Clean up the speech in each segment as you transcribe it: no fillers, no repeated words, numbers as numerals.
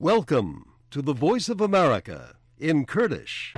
Welcome to the Voice of America in Kurdish.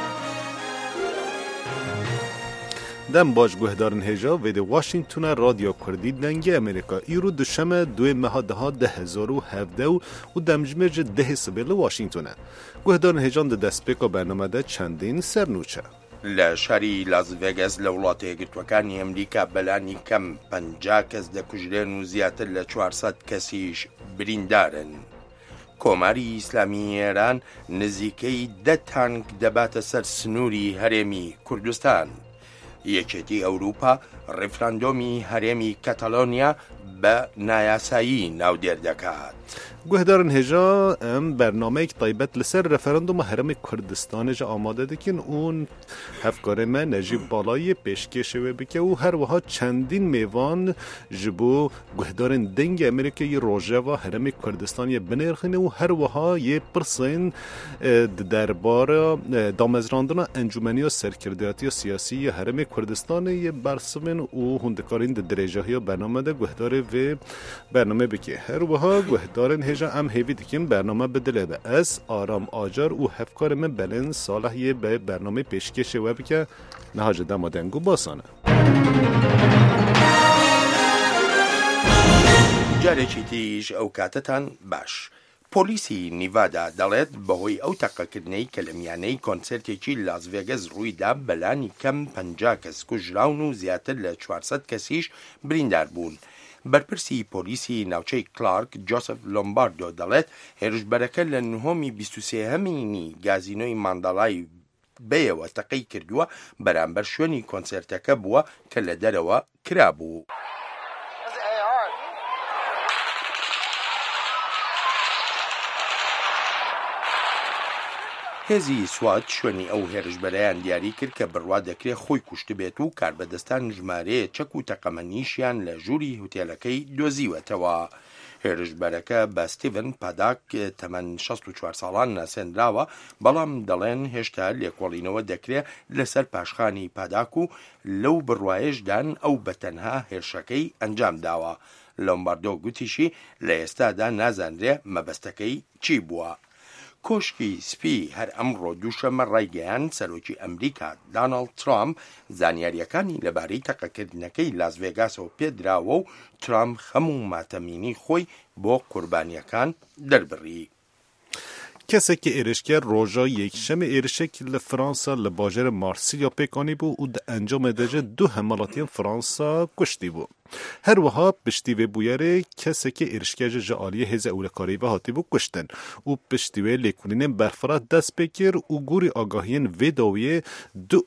دم باش گهدارن هجا وید واشنگتون رادیو کردی دنگی امریکا ایرو دوشمه 2 ماه 2017 و دمجمرج 10 سبیل واشنگتونه گهدارن هجان ده دسپیکا برنامه ده چندین سرنوچه لشاری لاس ویگاس لولاتی یەکگرتوەکانی ئەمریکا بەلانی کەم 50 کەس دەکوژرێن و زیاتر لە 400 کەسیش بریندارن. کۆماری ئیسلامی ئێران نزیکەی 10 تانک دەباتە سەر سنووری هەرێمی کوردستان. یەکێتی ئەوروپا ڕێفراندۆمی هەرێمی کەتەلۆنیا بە نایاسایی ناودێر دەکات. گهدارن هجا ام برنامه که طیبت لسر رفراندوم هرم کردستان جا آماده دکن اون هفکار من نجیب بالای پیشکش بکه و هر وها چندین میوان جبو گهدارن دنگ امریکای روژه و هرم کردستان بنرخینه و هر وها یه پرسین دربار دامزراندن انجمنی و سرکردیاتی و سیاسی هرم کردستان یه برسمن و هندکارین درجه های برنامه ده گهداره و برنامه بکه هر وها گهدارن هجا ام هیوی دیکن برنامه بدله به از آرام آجار و هفکار من بلن صالحیه به برنامه پیشکش و بکه نهاج دمادنگو باسانه جارێکی تریش ئەو کاتتان باش. پۆلیسی نیڤادا دەڵێت بەهۆی ئەو تەقەکردنەی کە لە میانەی کۆنسەرتێکی لاس ڤێگاس ڕوویدا بەلانی کەم 50 کەس کوژراون و زیاتر لە 400 کەسیش بریندار بوون. بەرپرسی پۆلیسی ناوچەی کلارک جۆسف لۆمباردۆ دەڵێت هێرشبەرەکە لە نهۆمی 23 گازینۆی مانداڵای بەیەوە تەقەی کردووە بەرامبەر شوێنی کۆنسەرتەکە بووە کە لە دەرەوە کرابوو. هێزی سوات شوێنی ئەو هێرشبەرەیان دیاری کرد کە بڕوا دەکرێت خۆی کوشت بێت و کاربەدەستان ژمارەیە چەک و تەقەمەنیشیان لە ژووری هوتێلەکەی دۆزیوەتەوە. هێرشبەرەکە بە ستیڤن پاداک تەمەن 64 ساڵان ناسێنراوە بەڵام دەڵێن هێشتا لێکۆڵینەوە دەکرێت لەسەر پاشخانی پاداک و لەو بڕوایشدان ئەو بەتەنها هێرشەکەی ئەنجام داوە. لۆمباردۆ گوتیشی لە ئێستادا نازانرێ مەبەستەکەی چی بووە. کۆشکی سپی هەر ئەمڕۆ دووشەمە ڕایگەیان سەرۆکی ئەمریکا داناڵد ترامپ زانیاریەکانی لەبارەی تەقەکردنەکەی لاس ڤێگاسەوە پێدراوە و ترامپ هەموو ماتەمینی خۆی بۆ قوربانیەکان دەربڕی. کسی که ایرشگر روژا یک شمه ایرشک لفرانسا لباجر مارسیلیا پیکانی بو و ده انجام دجه 2 حملاتی فرانسا کشتی بو. هر وها پشتی و بویره کسی که ایرشگر جعالی هز اولکاری و هاتی بو کشتن و پشتی و لیکونین برفرات دست بکر و گوری آگاهین و داویه دو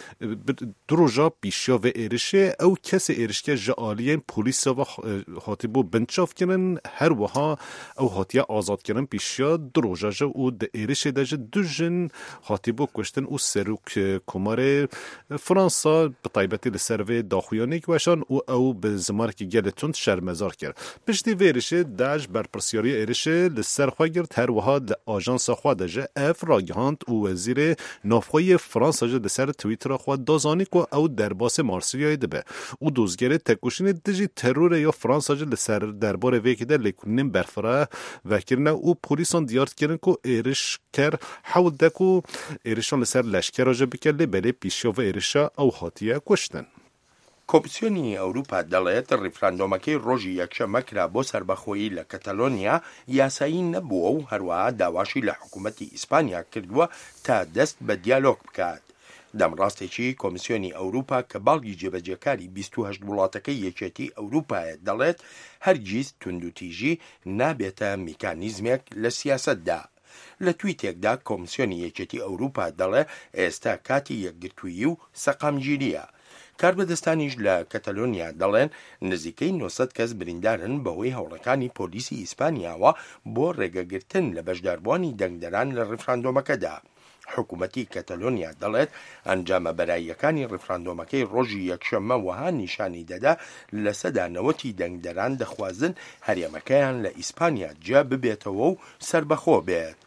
روژا پیشیا و ایرشه او کسی ایرشگر جعالی پولیس و هاتی بو بنچاف کنن هر وها او هاتی آزاد کنن پیشیا دو روژا و د ایرش دجه 2 جن هاتی بو کشتن و سروک کمار فرانسا به طیبتی لسروی داخویانی کشان او به زمانی که گلتون شرمزار کرد. پشتی ویرش داج بر پرسیاری ایرش لسر خواه گرد هر وها د آژانس خواه دجه اف راگهاند و وزیر نافخوی فرانسا جه لسر تویتر خواه دازانی که او درباس مارسیلیای دبه و دوزگره تکوشین دجی ترور یا فرانسا جه لسر دربار ویکی در لیکونین برفره وکرنه و پولیسان دیارت کرن که ایرشکر حول دکو ایرشان لسر لشکر راجع بکرده بله پیشیا و ایرشا او هاتیه کشتن. کۆمیسیۆنی ئەوروپا دەڵێت ڕیفراندۆمەکەی ڕۆژی یەکشەممە کرا بۆ سەربەخۆیی لە کەتەلۆنیا یاسایی نەبووە و هەروەها داواشی لە حکوومەتی ئیسپانیا کردووە تا دەست بە دیالۆگ بکات. دەمڕاستێکی کۆمیسیۆنی ئەوروپا کە باڵگی جێبەجێکاری 28 وڵاتەکەی یەکێتی ئەوروپایە دەڵێت هەرگیز توندوتیژی نابێتە میکانیزمێک لە سیاسەتدا. لە تویتێکدا کۆمیسیۆنی یەکێتی ئەوروپا دەڵێ ئێستا کاتی یەکگرتوویی و سەقامگیریە. کاربەدەستانیش لە کەتەلۆنیا دەڵێن نزیکەی 900 کەس بریندارن بەهۆی هەوڵەکانی پۆلیسی ئیسپانیاوە بۆ ڕێگەگرتن لە بەشداربووانی دەنگدەران لە ڕیفراندۆمەکەدا. حکوومەتی کەتەلۆنیا دەڵێت ئەنجامە بەراییەکانی ڕیفراندۆمەکەی ڕۆژی یەکشەممە وەها نیشانی دەدا لە سەدانەوەتی دەنگدەران دەخوازن هەرێمەکەیان لە ئیسپانیا جا ببێتەوە و سەربەخۆ بێت.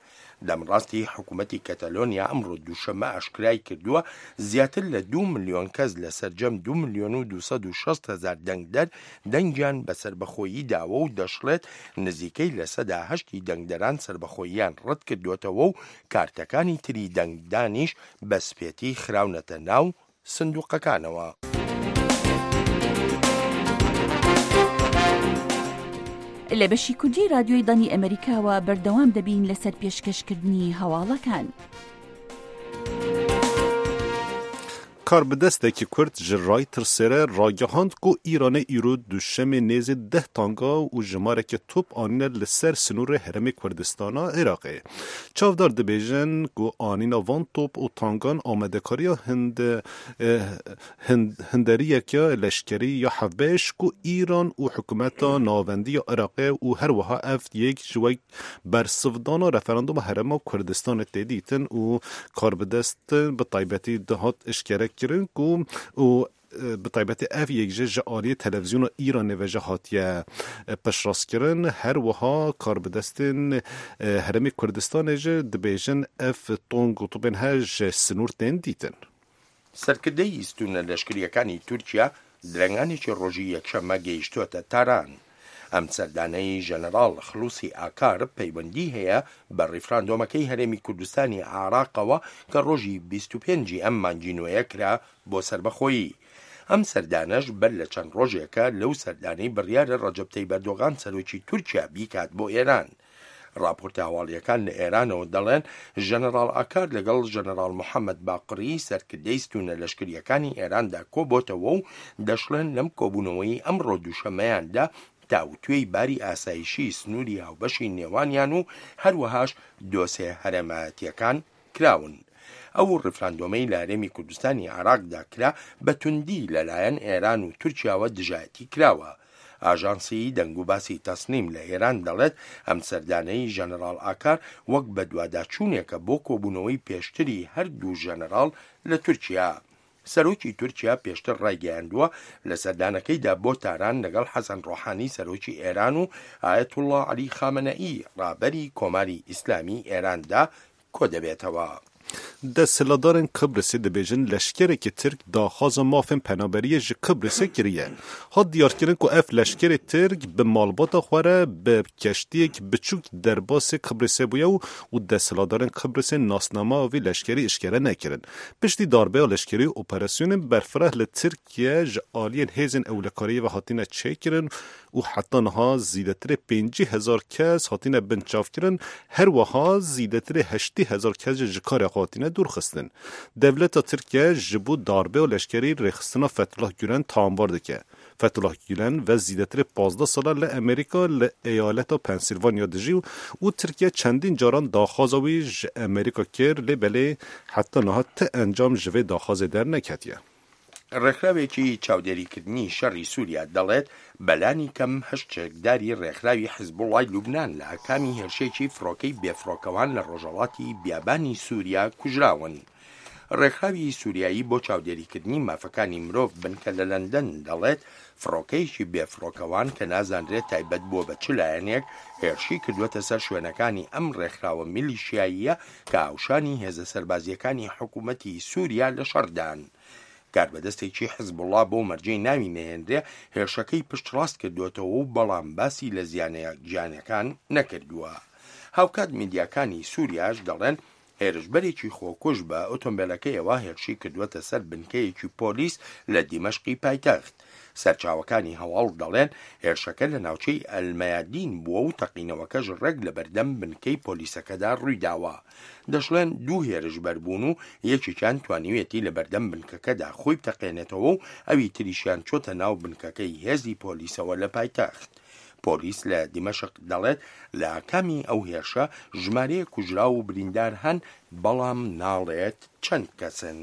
دەمڕاستی حکوومەتی کەتەلۆنیا ئەمڕۆ دووشەمە ئاشکرای کردووە زیاتر لە 2 ملیۆن کەس لە سەرجەم 2,260,000 دەنگدەر دەنگیان بە سربەخۆیی داوە و دەشڵێت نزیکەی لە 8% دەنگدەران سربەخۆییان ڕەت کردوێتەوە و کارتەکانی تری دەنگدانیش بە سپێتی خراونەتە ناو سندوقەکانەوە. لە بەشی کوردی رادیۆی دانی ئەمریکاوە بەردەوام دەبین لەسەر پێشکەشکردنی هەواڵەکان. کاربدەستێکی کورد ji Reutersê ragihand ku Îranê îro duşemê nêzê 10 tanga û jimareke top anîne li ser sinûrê Herêmê Kurdistana Iraqê. Çavdar dibêjin ku anîna van top û tangan amedekariya hinderiyeke leşkerî ya hevbêj ku Îran û hikûmeta navendî ya Iraqê û her wiha ev yek ji wek bersivdana referanduma Herêma Kurdistanê tê dîtin û karbidestin bi taybetî dihat eşkerek kirin ku û bi taybetî ev yek ji aliyê televizyona Îranê ve ji hatiye peşrastkirin her wiha karbidestên Herêmê Kurdistanê jî dibêjin ev tong û topên her ji sinûr tên dîtin. سەرکردەی ئیستونە لەشکریەکانی تورکیا درەنگانێکی ڕۆژی یەکشەممە گەیشتووەتە تاران. ئەم سەردانەی ژەنەراڵ خلوسی ئاکار پەیوەندی هەیە بە ڕیفراندۆمەکەی هەرێمی کوردستانی عێراقەوە کە ڕۆژی 25 ئەم مانگینۆیە کرا بۆ سربەخۆیی. ئەم سەردانەش بەر لە چەند ڕۆژێکە لەو سەردانەی بڕیارە ڕەجەب تەیب ئەردۆغان سەرۆکی تورکیا بیکات بۆ ئێران. راپۆرتە هەواڵیەکان لە ئێرانەوە دەڵێن ژەنەراڵ ئاکار لەگەڵ ژەنەراڵ محەممەد باقری سەرکردەی ستونە لەشکریەکانی ئێراندا کۆبۆتەوە و دەشڵێن لەم کۆبوونەوەی ئەمڕۆ دووشەمەیاندا تاوتوێی باری ئاسایشی سنووری هاوبەشی نێوانیان و هەروەهاش دۆسێ هەرێمەتیەکان کراون. ئەو ڕیفراندۆمەی لە هەرێمی کوردستانی عێراقدا کرا بە توندی لەلایەن ئێران و تورکیاوە دژایەتی کراوە. ئاژانسی دەنگ و باسی تەسنیم لە ئێران دەڵێت ئەم سەردانەی ژەنەراڵ ئاکار وەک بە دوواداچوونێکە بۆ کۆبوونەوەی پێشتری هەردوو ژەنەراڵ لە تورکیا. سەرۆکی تورکیا پێشتر ڕایگەیاندووە لە سەردانەکەیدا بۆ تاران لەگەڵ حەسەن ڕۆحانی سەرۆکی ئێران و ئایەتوڵڵا عەلی خامنەئی ڕابەری کۆماری ئیسلامی ئێراندا کۆ دەبێتەوە. Desthilatdarên Kıbrısê dibêjin leşkerekî Tirk daxwaza mafên penaberiyê ji Kıbrısê kiriye. Hat diyarkirin ku ev leşkerê Tirk bi malbata xwe re bi keştiyek biçûk derbasê Kıbrısê bûye û desthilatdarên Kıbrısê nasnama vê leşkerî işkere nekirin. Piştî darbeya leşkerî operasyonên berfireh li Tirkiye ji aliyên hêzên ewlekariyê ve hatine çêkirin û heta niha zîdetirê 50,000 kes hatine binçavkirin her wiha zîdetirê 80,000 kes ji karê hatine dûrxistin. Devleta Tirkiye ji bo darbe û leşkerî rêxistina Fethullah Gülen tambar dike. Fethullah Gülen ve zîdetirê 15 sala li Amerîka li eyaleta Pensilvanya dijî û Tirkiye çendîn caran daxwaza wî ji Amerîka kir lê belê heta niha ti encam ji vê daxwazê derneketiye. ڕێکخراوێکی چاودێریکردنی شەڕی سووریا دەڵێت بەلانی کەم هەشتێکداری ڕێکخراوی حیزبوڵای لوبنان لە ئەکامی هێرشێکی فڕۆکەی بێفڕۆکەوان لە ڕۆژهەڵاتی بیابانی سووریا کوژراون. ڕێکخراوی سووریایی بۆ چاودێریکردنی مافەکانی مرۆڤ بنکە لە لەندەن دەڵێت فڕۆکەیەکی بێفڕۆکەوان کە نازانرێت تایبەت بۆ بە چ لایەنێک هێرشی کردووەتە سەر شوێنەکانی ئەم ڕێکخراوە میلیشیاییە کە ئاوشانی هێزە سەربازیەکانی حکوومەتی سووریا لە شەردان. کاربەدەستێکی حیزبوڵڵا بۆ مەرجەی ناوی نەهێنرێ هێرشەکەی پشتڕاست کردوێتەوە و بەڵام باسی لە گیانەکان نەکردووە. هاوکات میدیاکانی سووریاش دەڵێن هێرشبەرێکی خۆکوش بە ئۆتۆمبیلەکەیەوە هێرشی کردووەتە سەر بنکەیەکی پۆلیس لە دیمەشقی پایتەخت. سەرچاوەکانی هەواڵ دەڵێن هێرشەکە لە ناوچەی ئەلمەیادین بووە و تەقینەوەکەش ڕێک لە بەردەم بنکەی پۆلیسەکەدا ڕوویداوە. دەشڵێن دوو هێرشبەر بوون و یەکێکیان توانیوێتی لە بەردەم بنکەکەدا خۆی بتەقێنێتەوە و ئەوی تریشیان چۆتە ناو بنکەکەی هێزی پۆلیسەوە لە پایتەخت. پۆلیس لە دیمەشق دەڵێت لە ئاکامی ئەو هێرشە ژمارەیە کوژرا و بریندار هەن بەڵام ناڵێت چەند کەسن.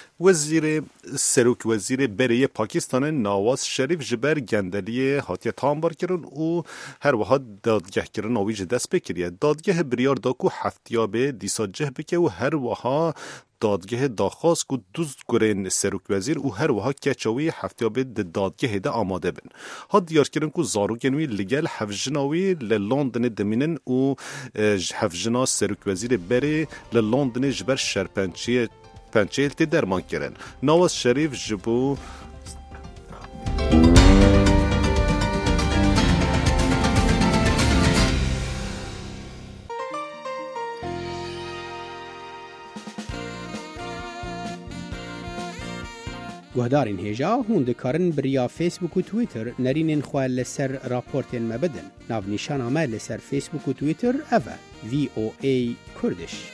Serok Wezîrê Bereyê Pakistanê Nawaz Şerîf ji ber gendeliyê hatiye tambarkirin û her wiha dadgehkirina wî ji dest pê kiriye. Dadgehê biryar da ku heftiyabê dîsa cih bike û her wiha دادگه داخواست که دوز گرین سروک وزیر و هر وها کچاوی هفتیابه دادگه ده آماده بن. ها دیار کردن که زاروگنوی لگل حفجناوی لندن دمینن و حفجنا سروک وزیر بری لندن جبر شرپنچیل تی درمان کردن. نواز شریف جبو گهدارین هیجا هون دکارن بریا فیسبوک و تویتر نرینن خواه لسر راپورتین مبدن. ناو نشان آمه لسر فیسبوک و تویتر اوه VOA کردش.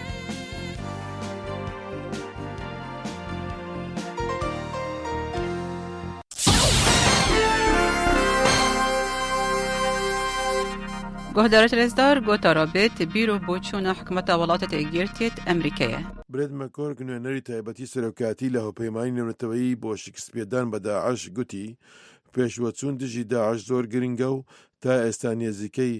گهدارت رزدار گوتارا بیت بیرو بوچون حکمت ولات تگیرتیت امریکیه. برد مکور کنو نری تایبەتی سەرۆکاتی لە هەوپەیمانی نێونەتەوەیی بۆ شکستپێدان بە داعش گوتی پێشوەچوون دژی داعش زۆر گرنگە و تا ئێستا نێزیکەی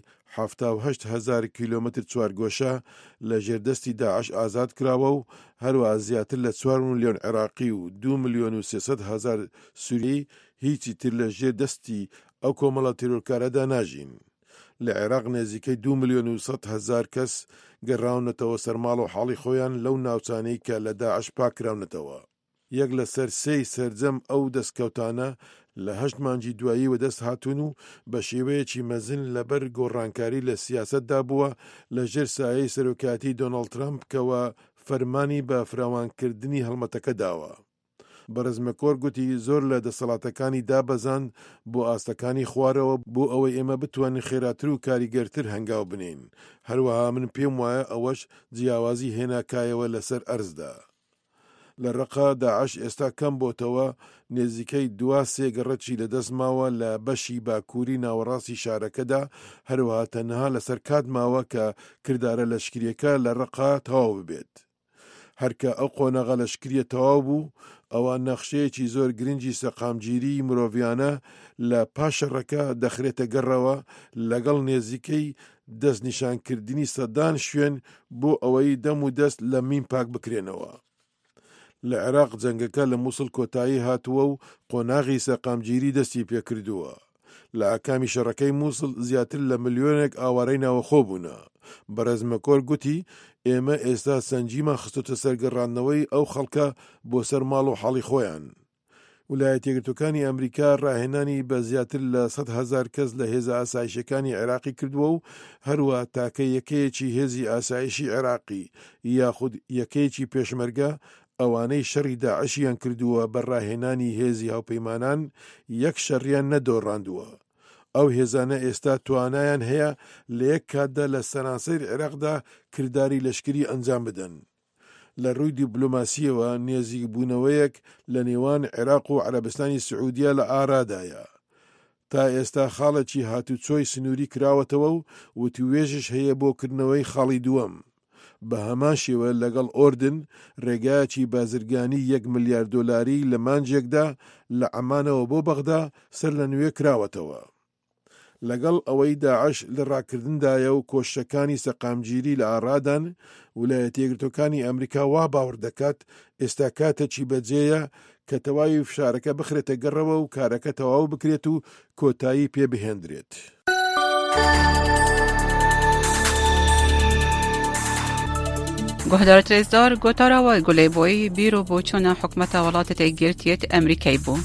78,000 کیلۆمەتر چوارگۆشە لە ژێردەستی داعش ئازاد کراوە و هەروە زیاتر لە 4 ملیۆن عێراقی و 2,300,000 سووریی هیچی تر لە ژێردەستی ئەو کۆمەڵە تیرۆرکارەدا ناژین. لە عێراق نێزیکەی 2,100,000 کەس گەڕاونەتەوە سەرماڵ و حاڵی خۆیان لەو ناوچانەی کە لە داعش پاکراونەتەوە. یەک لە سەر 3 سەرجەم ئەو دەستکەوتانە لە 8 مانگی دوایی و دەست هاتوون و بە شێوەیەکی مەزن لەبەر گۆڕانکاری لە سیاسەتدا بووە لە ژێر سایەی سەرۆکاتی دۆناڵد ترامپ کەوە فەرمانی بە فراوانکردنی هەڵمەتەکە داوە. بەرزمەکۆر گوتی زۆر لە دەسەڵاتەکانی دابەزان بۆ ئاستەکانی خوارەوە بۆ ئەوەی ئێمە بتوانین خێراتر و کاریگەرتر هەنگاو بنین. هەروەها من پێم وایە ئەوەش جیاوازی هێناکایەوە لەسەر ئەرزدا. لە ڕقا داعش ئێستا کەم بۆتەوە نێزیکەی 2 گەڕەکی لەدەست ماوە لە بەشی باکووری ناوەڕاستی شارەکەدا هەروەها تەنها لەسەر کات ماوە کە کردارە لەشکریەکە لە ڕقا تەواو ببێت. هەرکە ئەو قۆنەغە لەشکریە تەواو بوو ئەوە نەخشەیەکی زۆر گرنگی سەقامگیری مرۆڤیانە لە پاشەڕەکە دەخرێتە گەڕەوە لەگەڵ نێزیکەی دەستنیشانکردنی سەدان شوێن بۆ ئەوەی دەم و دەست لە مین پاک بکرێنەوە. لە عێراق جەنگەکە لە مووسڵ کۆتایی هاتووە و قۆناغی سەقامگیری دەستی پێکردووە. لە ئاکامی شەڕەکەی مووسڵ زیاتر لە ملیۆنێک ئاوارەی ناوەخۆ بوونە. بەرەزمەکۆر گوتی ئێمە ئێستا سەنجیمان خستوتە سەرگەڕاندنەوەی ئەو خەڵکە بۆ سەر ماڵ و حاڵی خۆیان. ویلایەتە یەکگرتووەکانی ئەمریکا ڕاهێنانی بە زیاتر لە 100,000 کەس لە هێزە ئاسایشەکانی عێراقی کردووە و هەروە تاکە یەکەیەکی هێزی ئاسایشی عێراقی یاخود یەکەیەکی پێشمەرگە ئەوانەی شەڕی داعشیان کردووە بە ڕاهێنانی هێزی هاوپەیمانان یەک شەڕیان نەدۆڕاندووە. ئەو هێزانە ئێستا توانایان هەیە لە یەک کاتدا لە سەرانسەر عێراقدا کردداری لەشکری ئەنجام بدەن. لە ڕووی دیبلۆماسیەوە نێزیک بوونەوەیەک لە نێوان عێراق و عەرەبستانی سعودیە لە ئارادایە. تا ئێستا خاڵێکی هاتوچۆی سنووری کراوەتەوە و وتیوێژش هەیە بۆکردنەوەی خاڵی دووەم. بە هەمان شێوە لەگەڵ ئۆردن ڕێگایەکی بازرگانی 1 ملیار دۆلاری لە مانجێکدا لە عەمانەوە بۆ بەغدا سەر لە نوێ کراوەتەوە. لەگەڵ ئەوەی داعش لە ڕاکردندایە و کۆشتەکانی سەقامگیری لە ئارادان ویلایەتە یەکگرتووەکانی ئەمریکا وا باوەڕ دەکات ئێستا کاتێکی بەجێیە کە تەواوی فشارەکە بخرێتە گەڕەوە و کارەکە تەواو بکرێت و کۆتایی پێ بهێنرێت. گهدارت رزدار گوتارا و گلی بوی بیرو بوچون حکمت ولات تگیرتیت امریکای بو.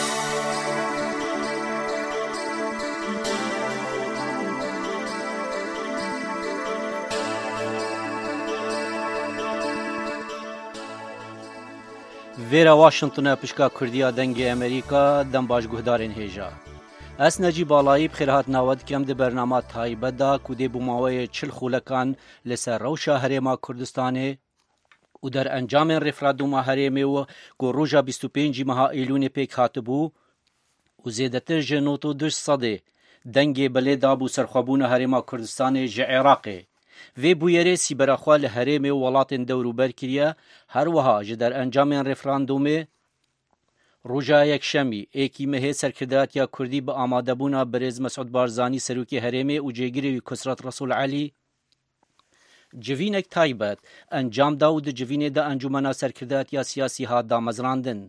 ویرا واشنطن پشکا کردیا دنگ امریکا دم باش گهدارین هیجا. اس نجی بالایی بخیرهات ناود کم ده برنامه تایبه دا کده بوماوی 40 خولکان لسر روشا هریما کردستانه و در انجام رفرادوم هریمه و گروژا 25 ماه ایلون پیک هاتبو و زیدتر جنوتو 200 دنگ بله دابو سرخوابون هریما کردستانه جعراقه وی بویره سیبرخوا لحریم ولات دوروبر کریه هر وها جدر انجام رفراندومه روژا یک شمی ایکی مه سرکردات یا کردی به آماده بونا برز مسعود بارزانی سروکی حریم و جگیری کسرت رسول علی جivînek taybet encam da û di civînê de encûmena serkirdatiya siyasî hat damezrandin.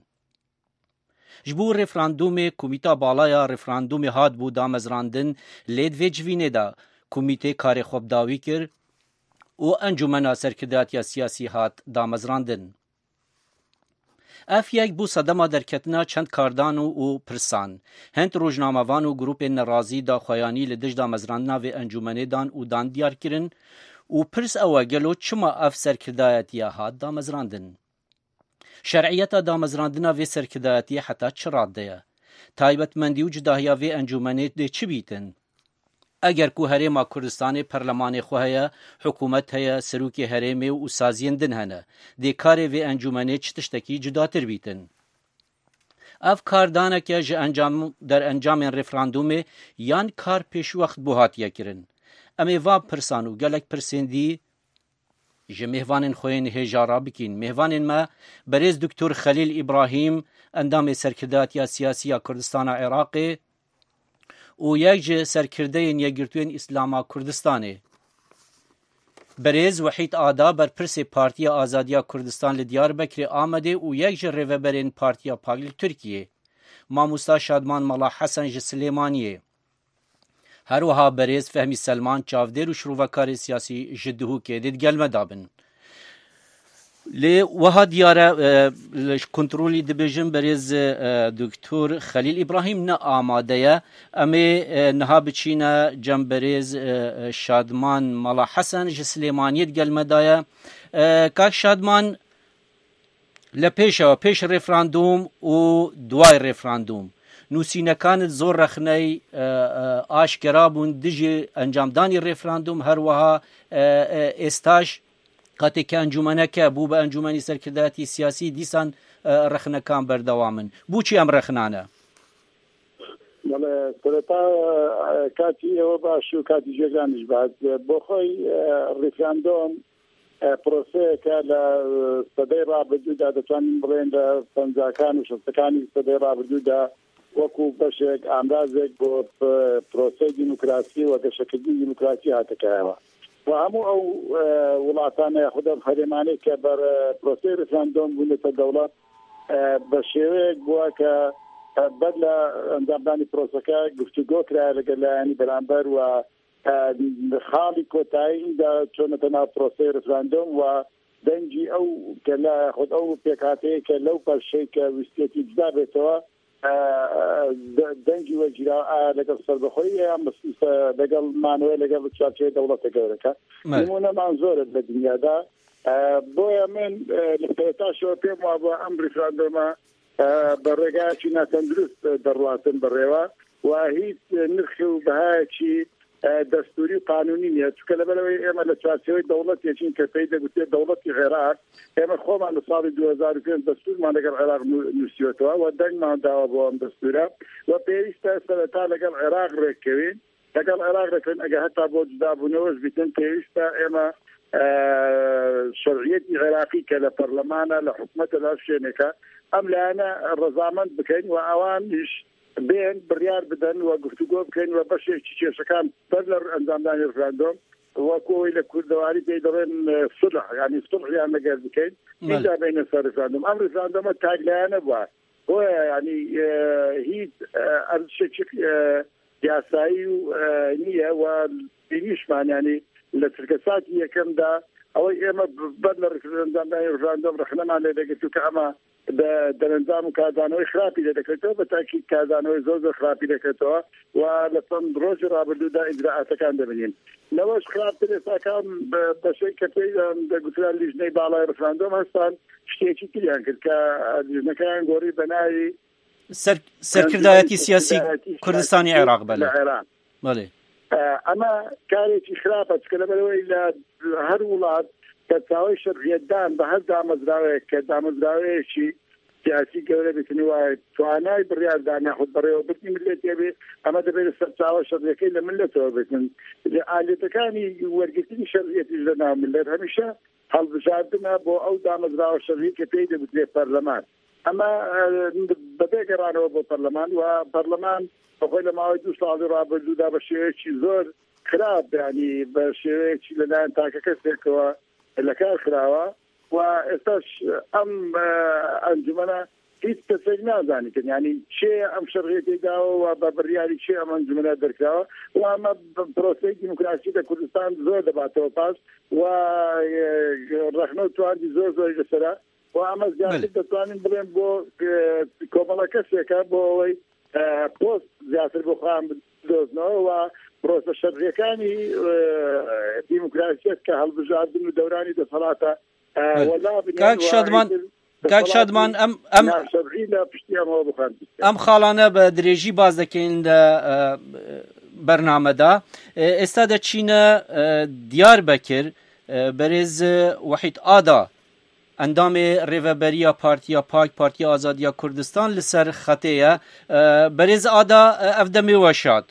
Ji bo referandumê Komîta Balaya Referandumê hat bû damezrandin lê divê civînê de komîtê karê xwebdawî kir û encûmena serkirdatiya siyasî hat damezrandin. Ev yek bû sedema derketina çend kardan û pirsan. Hend rojnamevan û grûpên nerazî daxuyanî li dij damezrandina vê encûmenê dan û dan diyar kirin û pirs ew e gelo çima ev serkirdayetiya hat damezrandin. Şer'iyeta damezrandina vê serkirdayetiyê heta çi radde ye? Taybetmendî û cidahiya vê encûmenê dê çi bîtin? Eger ku Herêma Kurdistanê perlemanê xwe heye, hikûmet heye, serokê herêmê û saziyên din hene, dê karê vê encûmenê çi tiştekî cudatir bîtin? Ev kardaneke ji derencamên referandumê yan kar pêşwext bû hatiye kirin. Em ê van pirsan û gelek pirsên dî ji mêhvanên xwe yên hêja rabikîn. Mêhvanên me berêz Dr. Xelîl İbrahîm, endamê serkirdatiya siyasî ya Kurdistana Iraqê û yek ji serkirdeyên Yekgirtiyên Îslama Kurdistanê. Berêz Wehîd Ada berpirsê Partiya Azadiya Kurdistan li Diyarbekirê Amedê û yek ji rêveberên Partiya Pak li Tirkiyê. Mamosta Şadman Mala Hesen ji Silêmaniyê. Her wiha berêz Fehmî Selman çavdêr û şîrovekarê siyasî ji Duhokê dê gelme dabin. Lê wiha diyare li kontrolî dibêjin berêz Dr. Xelîl İbrahîm ne amade ye. Em ê niha biçîne cem berêz Şadman Mala Hesen ji Silêmaniyê gelme daye. Kak Şadman li pêş referandum û duay referandum nûsînekanit zor rexney aşkera bûn dijî encamdanî referandum her wiha êstaş qatêke encûmeneke bû bi encûmenî serkirdayetî siyasî dîsan rexnekan berdewam in. Bûçî em rexnan e? Sereta katî ew baş û katî jêran ji baş bo xwe referandum proseyeke li sedey rabidû de ditonin birên li pencakan û şestekanî sedey rabidû de wekû beşek amrazek bo proseyê demokrasî û geşekirînê demokrasî hatikehewa. و همو او ولاتان خودم خدمانی که بر پروسه رفراندوم بوده تا دولت به شیوه بوا که بدل انجامدانی پروسه که گفتگو کرده لگل یعنی برانبر و خالی کوتاهی دا چون تنا پروسه رفراندوم و دنجی او که خود او پیکاته که لو پر شی که وستیتی جدا بتوا دنجی و جرا لگل سربخوی هم لگل مانوی لگل چارچه دولت گرکه نمونه منظور به دنیا دا بویا من لفتا شو پیم و با امر رفراندوم برگاه چی نتندرست درواتن بروا و هیچ نرخی و بهای چی دستوری قانونی نیست چون که لبلوی اما لچارچه دولت یچین که پیدا گوته دولتی عراق اما خوب من سال 2005 دستور ما لگل عراق نوسیوتوا و دنگ ما دعوا با هم دستوره و پیوسته سرطان لگل عراق رکوین لگل عراق رکوین اگه حتی با جدا بونوز بیتن پیوسته اما شرعیت عراقی که لپرلمانه لحکومت لافشینکه ام لانا رضامند بکن و اوانش بين بريار بدن وقفتو بكين وبشي شكان بدلر انزامدان رفراندوم وكو الى كردواري بيدرين صلح يعني صلح يعني قال بكين إذا بين الرفراندوم امر الرفراندوم تاغلانا بوا هو يعني هي الشيء سياسي نيه ونيش معنى يعني التركسات هي كم دا او اما بدلر رفراندوم رخنا على دقتو كما دنظام کازانوی خرابی دکتو به تاکید کازانوی زوج خرابی دکتو و لطن روز رابطه دا اجراءات کند بینیم نوش خراب ترسا کام به شکلی دکتر لیجنی بالای رفراندوم هستن شتیچی کلیان کرد که نکان گوری بنای سرکردایتی سیاسی کردستانی عراق بله اما کاری چی خرابه چکل بلوی هر ولاد كتاوي شرعيدان بهر دامزراوي كدامزراوي شي سياسي جوله بتنوى تواناي بريال داني خد بريو بتني ملتي بي اما دبي السرطاوي شرعيكي لملته بتن اللي تكاني ورقتني شرعيتي لنا ملت هميشه هل بجادنا بو او دامزراوي شرعيكي بيد بتلي برلمان اما بده قرانو بو برلمان وبرلمان بقول ما يدوس على رابط دا بشي زور خراپ ینی بە شێوەیەکی لەلایەن تاکە کەسێکەوە لە کار خراوە و ئێستاش ئەم ئەنجومەنە هیچ کەسێک نازانیتن ینی چێ ئەم شەڕێکی داوە و بە بڕیاری چێ ئەم ئەنجومەنە دەرکراوە و ئەمە پرۆسەی دیموکراسی لە کوردستان زۆر دەباتەوە پاس و ڕەخنە و تواردی زۆر زۆری لەسەرە و ئەمە زیاتر دەتوانین بڵێن بۆ کۆمەڵە کەسێکە بۆ ئەوەی پۆست زیاتر بۆ خۆیان بدۆزنەوە و پرۆسە شەڕیەکانی دیموکراسیەت کە هەڵبژاردن و دەورانی دەسەڵاتە کاک شادمان ئەم خاڵانە بە درێژی باز دەکەین لە بەرنامەدا ئێستا دەچینە دیاربەکر بەرێز وحید ئادا ئەندامێ ڕێڤەبەریە پارتیا پاک پارتیا ئازادیا کوردستان لەسەر خەتەیە بەرێز ئادا ئەف دەمێ وەشات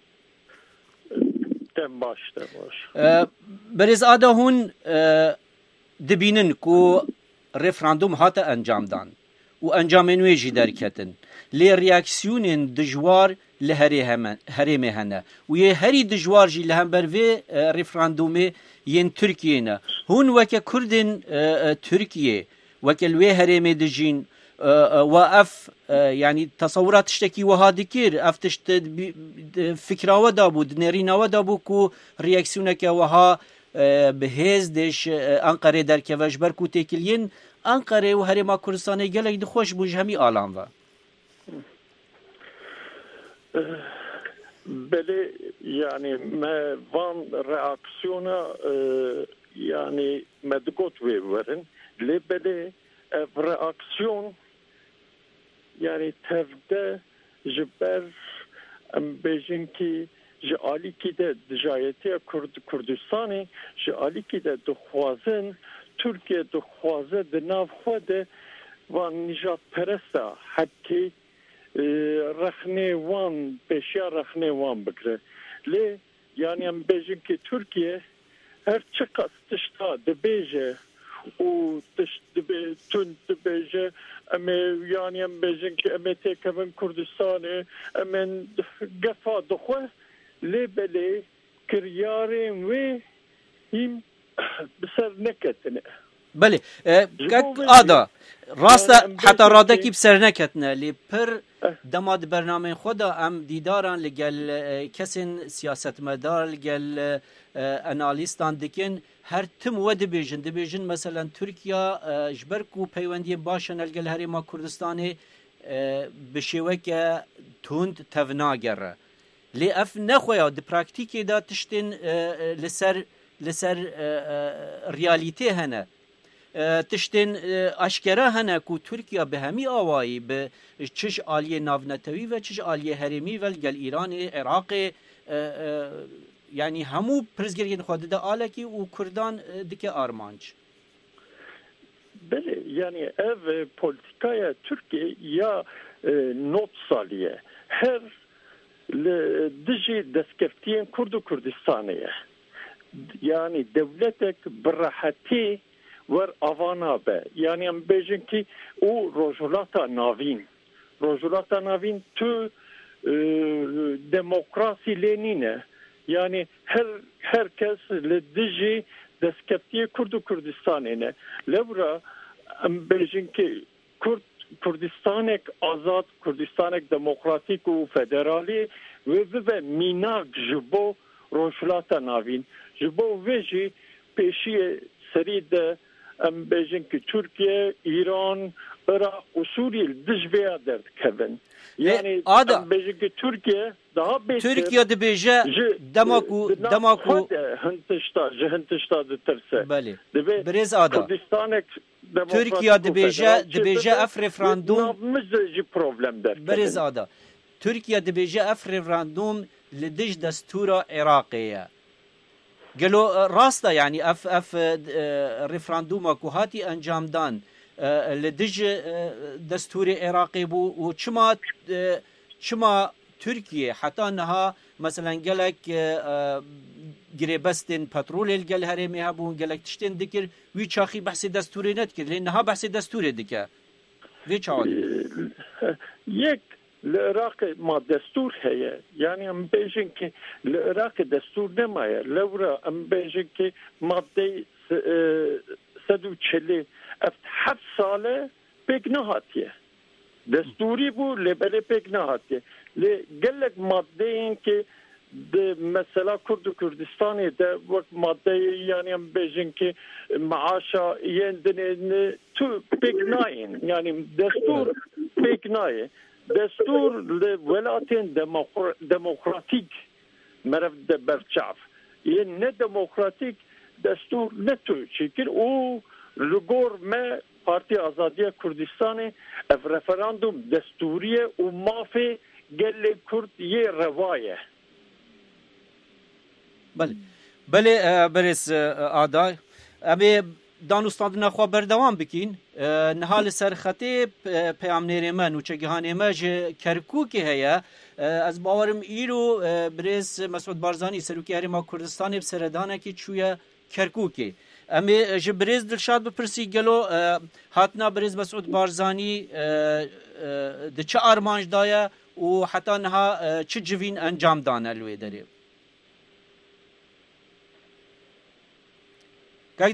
بەرێز ئادا هون دبینن کو ریفراندوم هاتە ئەنجامدان و ئەنجامێ نوێژی دەرکەتن لێ ریاکسیونên dijwar li herêmê hene û yê herî dijwar jî li hembervê referandumê yên Tirkiyê ne hûn weke Kurdên Tirkiye weke li wê herêmê dijîn و اف yani tasawurat tiştekî wiha dikir ev tişt fikrawe dabû dinêrînawe dabû ku reaksiyoneke wiha bi hêz deş Enqerê derkeve ji ber ku têkiliyên Enqerê û Herêma Kurdistanê gelek dixweş bû ji hemî alan ve. Belê yani me van reaksiyona yani me digot wê werin lê belê ev reaksiyon yani tevde ji ber em bêjin ki ji alîkî de dijayetiya Kurdistanê ji alîkî de dixwazin Türkiye dixwaze di nav xwe de van nijadperesta hekkê rexnê wan pêşiya rexnê wan bikire lê yani em bêjin ki Türkiye her çi qas tişta dibêje û tişt tund dibêje em ê yani em bêjin ki em ê têkevin Kurdistanê em ê gefa dixwe lê belê kiryarên wê hîn bi ser neketine. Belê ada rast e heta radekî bi ser neketine lê pir dema di bernameyên xwe de em dîdaran li gel kesên siyasetmedar li gel analîstan dikin her tim we dibêjin meselen Tirkiya ji ber ku peywendiyê baş e gel Herêma Kurdistanê bi şêweke tund tevnagere lê ev nexweya di praktîkê de tiştên li ser realîtê hene tiştên eşkere hene ku Tirkiya bi hemî awayî bi çiş aliyê navnetewî ve çiş aliyê herêmî ve gel Îranê Iraqê yani hemû pirzgiriyên xwe dide alekî û Kurdan dike armanc. Belê yani ev politikaya Türkiye ya not saliye her li dijî destkeftiyên Kurd û Kurdistanê ye yani devletek bi rehetî wer avana be yani em bêjin ki û rojhilata navîn tu demokrasî lê nîne yani herkes li dijî destkeftiyê Kurd û Kurdistanê ne lewra em bêjin ki Kurdistanek azad Kurdistanek demokratîk û federalî wê bibe mînak ji bo rojhilata navîn ji bo vê jî pêşiyê serî de em bêjin ki Türkiye, İran, Irak û Sûriye dij vêya derdikevin. Yani em bêjin ki Türkiye daha bêtir Türkiye dibêje demaku hin tişta ditirse. Belê. Birêz ada. Kurdistanek Türkiye dibêje ev referandum jî problem derkevin. Birêz ada. Türkiye dibêje ev referandum li dij destûra Iraqê ye. Gelo rasta yani ev referanduma ku hatî encamdan li dij destûrê Iraqê bû û çima Türkiye heta niha meselen gelek girêbestên petrolê gel herêmê hebûn gelek tiştên dikir wî çaxî behsê destûrê nedikir lê niha behsê destûrê dike vê çawa yek العراق ما دستور هي يعني ام بيجن كي العراق دستور نمايا لورا ام بيجن كي مادة سدو تشلي افت 7 ساله بيقنهاتيه دستوري بو لبلي بيقنهاتيه لقلك مادة كي مثلا كرد كردستاني ده وقت مادة يعني ام بيجن كي معاشا يندن تو بيقناين يعني دستور بيقنايه دستور الولايتين ديمقراطيك مرف برچاف ये न डेमोक्रेटिक दस्तूर न तो शिकिर ओ लगोर में पार्टी आजादी Kurdistan referendum दस्तूरिय و माफी गल कुर्द ये रवाये بله برس آدای ابی دانستاندن خو بردوام بکین نهال سرخطی پیامنیر من و چگهانی ما کرکوک هیا از باورم ایرو برس مسعود بارزانی سروکی هرما کردستان بسردانه کی چویا کرکوکی امی جبرز دلشاد بپرسی گلو هاتنا برز مسعود بارزانی ده چه آرمانج دایا و حتی نها چه جوین انجام دانه لوی داره کاک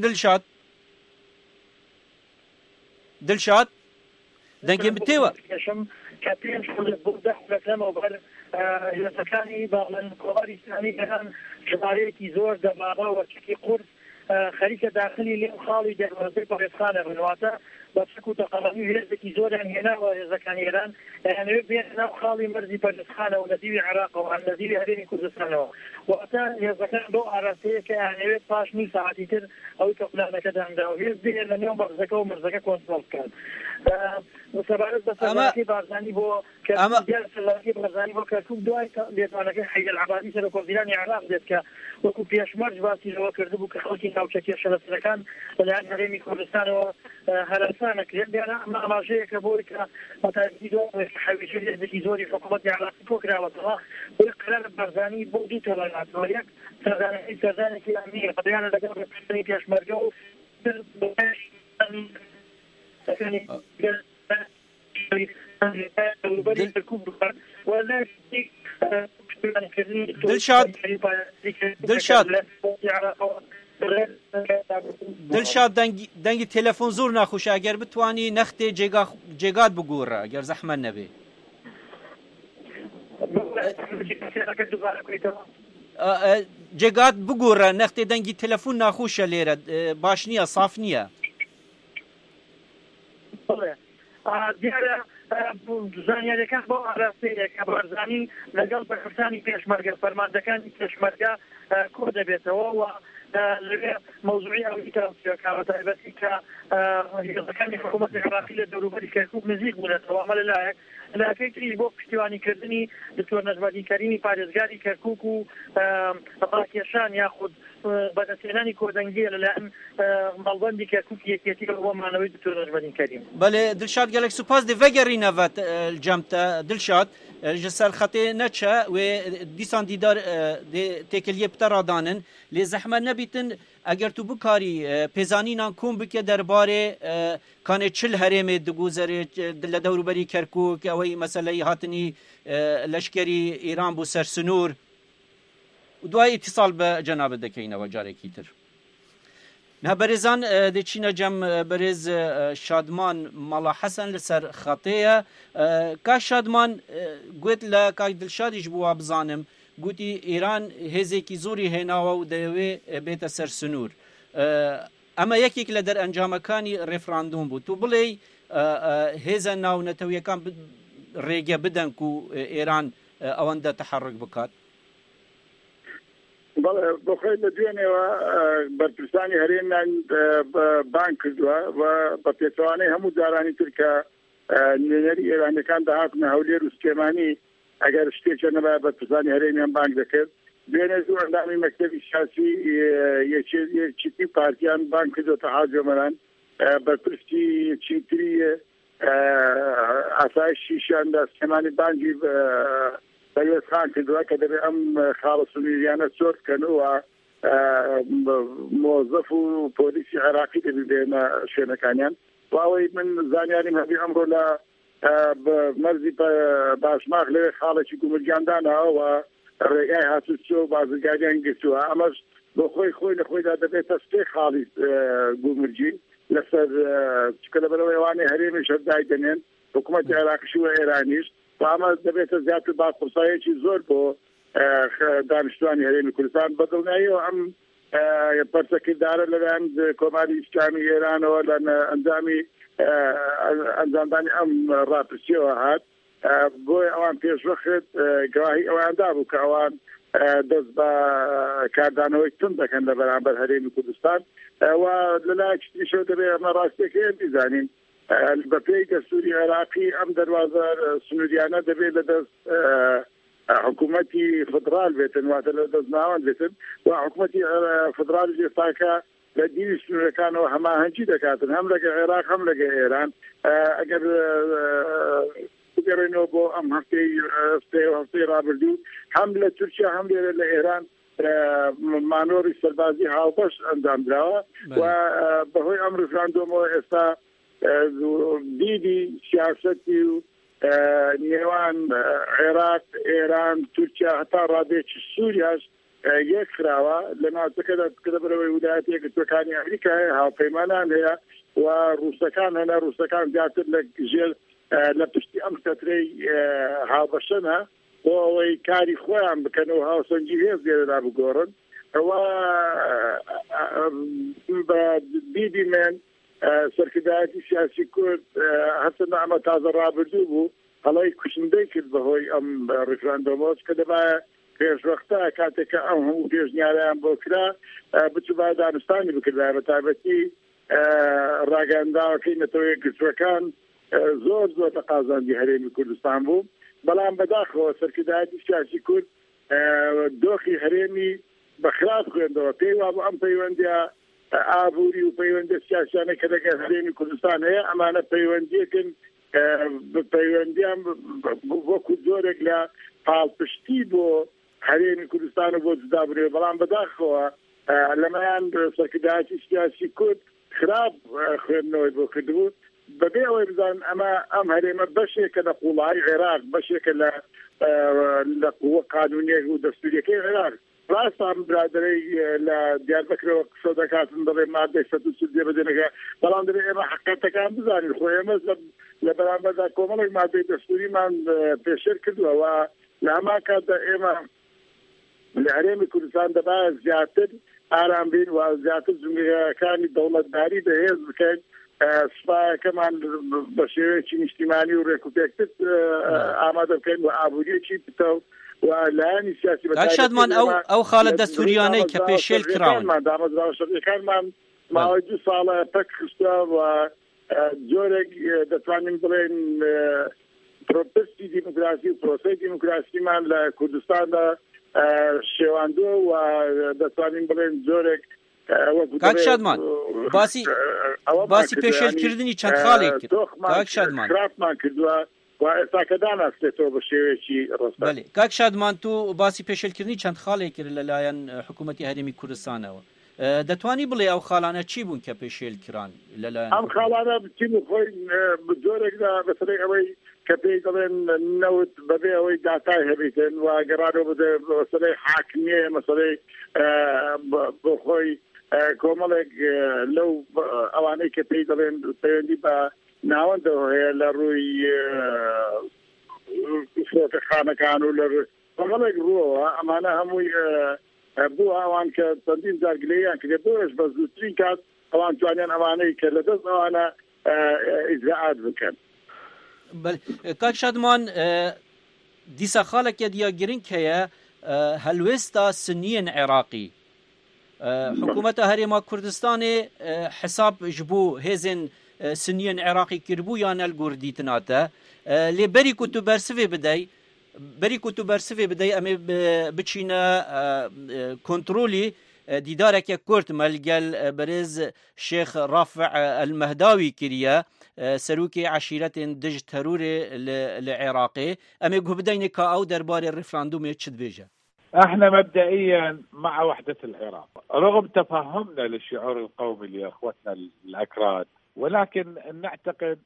دلشاد دنگی متیوه كابين شغل بوضح لكلام وبر يسكاني بعض الكوارث يعني كان جباريتي زور دبابة وشكي قرص خريطة داخلي لين خالي دروازي باكستان بنواتا بسكو تقرني هذيك زور يعني هنا وإذا كان إيران يعني بين خالي مرزي باكستان والذي العراق والذي هذين كردستان وقتها إذا كان ضوء عرفتي يعني باش مي ساعتين أو تقلنا كذا عنده بين اليوم مرزقة كونسول كان وسبارة بس بارزاني بو كديال سلاكي بارزاني بو كركوب دواي بيتوانا كحي العبادي سلوكوزيلاني عراق ديتك وكوب بيش مرج باسي لو كردبو كخلقي ناوشكي شلس كان لأن هرمي كردستان وهرسان كريم أنا ما شيء كبورك متأكدوا حويشي ذي زوري حكومة عراق فكرة وطلع والقرار بارزاني بودي تبعات وليك سرداني كلامية قضيانا لقد بيش مرجو دلشاد دنگی تلفن زور نخوش اگر بتوانی نخت جگاد بگوره اگر زحمت نبی جگاد بگوره نخت دنگی تلفن نخوشه لیره باش نیه صاف نیه دیاره زانیاریەکان بۆ ئاراستەیەک بارزانی لەگەڵ بەرپرسانی پێشمەرگە فەرماندەکانی پێشمەرگە کۆ دەبێتەوە و لەوێ مەوزوعی ئەوریکا تایبەتی کە هێزەکانی حکوومەتی عێراقی لە دەوروبەری کەرکووک نزیک بوونەتەوە ئەمە لەلایەک لەکەی بۆ پشتیوانیکردنی دکتۆر نەجمەدینکەریمی پارێزگاری کەرکووک و ڕاکێشان یاخود بەدەستێنانی کۆدەنگیە لەلایەن مەڵبەندی کەرکووک یەکێتی بۆ مانەوەی دکتۆر نەجمەدینکەریم. بله دلشاد گەلێک سوپاس دڤەگەڕینەوە الجەمتە دلشاد ji serxetê neçe wê dîsan dîdar têkiliyê pite radanin lê zehmet nebîtin eger tu bikarî pêzanînan kom bike derbarê kanê çil herêmê diguzerê li dewrûberî Kerkûk ew meseleyê hatinî leşkerî Îran bû ser sinûr û duayê îtîsal be cenabê dekeyînەوە carekî tir. Berêzan dêçîne cem berêz Şadman Mala Hesen li ser xetêye ka Şadman got le ka Dilşadî ji bo wa bizanim gotî Îran hêzekî zorî hênawe û divê bête ser sinûr ema yekek li der encamekanî referandum bû tu bilê hêzên navnetewiyekan rêge bidin ku Îran ewende teherruk bikat. بخير لدينا وبرتساني هرينا بانك وبطيطواني هم داراني تلك نيري يعني كان دهاتنا هولير وسكيماني اگر اشتيك انا برتساني هرينا بانك ذكر بين زو عندي مكتب السياسي يشتي بارتيان بانك ذو تحاجه مران برتسي تشيتري اساس شيشان ده سكيماني بانجي سيد خان كدوا كده أم خالص مليانة صوت كانوا موظف وبوليسي عراقي بين شينا كانيان واوي من زانياني ما في أمره لا بمەرزی باشماغ لەوێ خاڵێکی گومرگیاندانەوە ڕێگای هاتوچۆ و بازرگانیان گرتووە ئەمەش بۆ خۆی لە خۆیدا دەبێتە سپێ خاڵی گومرگی لەسەر چکە لەبەرەوەی ئەوانەی هەرێمی شەردای دەنێن حکوومەتی عێراقیش و ئێرانیش ئەمە دەبێتە زیاتر باقورسایەکی زۆر بۆ دانیشتوانی هەرێمی کوردستان بەدڵنیاییەوە ئەم پەرچەکردارە لەلایەن کۆماری ئیسلامی ئێرانەوە لە ئەنجامدانی ئەم ڕاپرسیەوە هات بۆی ئەوان پێشوەخت گواهی ئەویاندا بوو کە ئەوان دەست بە کاردانەوەی تون دەکەن لە بەرامبەر هەرێمی کوردستان و لەلایەکیشەوە دەبێت ئەمە ڕاستێکی بیزانین بە پێی دەستوری عێراقی ئەم دەواازە سنووریانە دەبێت لە دەست حکوومەتی فدرال بێتن واتە لە دەست ناوەند بێتن و حکوومەتی فدرال جێستاکە لە دیوی سنوورەکانەوە هەماهەنگی دەکاتن هەم لەگە عێراق هەم لەگە ئێران ئەگەر بگەڕێنەوە بۆ ئەم هەفتەی ڕابردوو هەم لە تورکیا هەم لێرە لە ئێران مانۆری سەربازی هاوبەش ئەنجامدراوە و بەهۆی ئەم ڕفراندۆمەوە ئێستا دیدی سیاسەتی و نێوان عێراق ئێران تورکیا هەتا ڕادێکی سووریاش یەک خراوە لە ناوچەکەدا کە بەرەوەی ویلایەتە یەکگرتووەکانی ئەمریکا هەیە هاوپەیمانان هەیە و ڕووسەکان هەنا ڕووسەکان زیاتر لە ژێر لە پشتی ئەم کەترەی هاوبەشەنە بۆ ئەوەی کاری خۆیان بکەنەوە هاوسەنگی هێز لێرەدا بگۆڕن ئەوە بە دیدی من سەرکردایەتی سیاسی کورد هەرچەندە ئەمە تازە ڕابردوو بوو هەڵای کوشندەی کرد بەهۆی ئەم ڕفراندۆمەوە کە دەبایە پێشوەختە کاتێکە ئەم هەموو پێشنیاریان بۆ کرا بچوو با دانستانی بکردای بە تایبەتی ڕاگەانداوەکەی نەتەوە یەکگرتووەکان زۆر تەقازاندی هەرێمی کوردستان بوو بەڵام بەداخەوە سەرکردایەتی سیاسی کورد دۆخی هەرێمی بەخراپ خوێندەوە پێی وابوو ئەم پەیوەندیە ئابووری و پەیوەندی سیاسیانەی کە لەگەڵ هەرێمی کوردستان هەیە ئەمانە پەیوەندیەکن پەیوەندیان وەکو جۆرێک لە پاڵپشتی بۆ هەرێمی کوردستان و بۆ جودابوونەوە بەڵام بەداخەوە لەمەیان سەرکردایەتی سیاسی کورد خراپ خوێندنەوەی بۆ کردبوو بەبێ ئەوەی بزانن ئەمە ئەم هەرێمە بەشێکە لە قوڵای عێراق بەشێکە لە قووە قانونیەک و دەستوریەکەی عێراق ڕاستان برادرەی لە دیاربەکرەوە قسە دەکاتن بڵێ مادەی 130 بەدێنەکە بەڵام دەبێت ئێمە حقیقەتەکان بزانین خۆ ئێمە لە بەرامبەردا کۆمەڵێک مادەی دەستوریمان پێشێر کردووە و لە هەمان کاتدا ئێمە لە هەرێمی کوردستان دەبایە زیاتر ئارام بین و زیاتر جمهوریەکانی دەوڵەتداری بەهێز بکەین سوپایەکەمان بە شێوەیەکی نیشتیمانی و ڕێکوپێکتر ئامادە بکەین و ئابووریەکی بتە و لایەنی سیاسی شادمان ئەو خاڵە دەستوریانەی کە پێشێل کراون دامەزراوەشەکانمان ماوەی 2 ساڵە پەک خستووە و جۆرێک دەتوانین بڵێن پرۆپستی دیموکراسی و پرۆسەی دیموکراسیمان لە کوردستاندا شێواندووە و دەتوانین بڵێن جۆرێک کاک شادمان باسی پێشێلکردنی چەند خاڵێک کرد کاک شادمان خراپمان کردووە و ئێستاکە داناستێتەوە بە شێوەیەکی ڕۆستە کاک شادمان تو باسی پێشێلکردنی چەند خاڵێک کرد لەلایەن حکوومەتی هەرێمی کوردستانەوە دەتوانی بڵێ ئەو خاڵانە چی بوون کە پێشێل کران لەلایەن ئەم خاڵانە بچین و خۆی جۆرێکدا بەسەرەی ئەوەی کە پێی دەڵێن نەوت بەبێ ئەوەی داتای هەبیتن و گەڕانەوە بدە مەسەلەی حاکمیە مەسەلەی بۆ خۆی کۆمەڵێک لەو ئەوانەی کە پێی دەڵێن پەیوەندی بە ناوەندەوە هەیە لە ڕووی فڕۆکەخانەکان و لە کۆمەڵێک ڕووەوە ئەمانە هەمووی بوو ئەوان کە چەندین جارگلەیان کرێ بۆش بە زووترین کات ئەوان توانیان ئەوانەی کە لەدەست ئەوانە ئیجراعات بکەن. کاک شادمان دیسە خاڵێکە دیاگرنگ هەیە هەلوێستا سنیین عێراقی حکوومەتە هەرێما کوردستانê حساب ji bo hêzên siniyên Iraqî kiribû yan elgordîtinate lê berî ku tu bersivê bidey em ê biçîne kontrolî dîdarekek Kurd melgel berêz Şêx Rafi El Mehdawî kiriye serokê eşîretên dij terorê li Iraqê em ê guh bideyne ka ew derbarê referandumê çi dibêje. احنا مبدئيا مع وحدة العراق رغم تفهمنا للشعور القومي لاخوتنا الاكراد ولكن نعتقد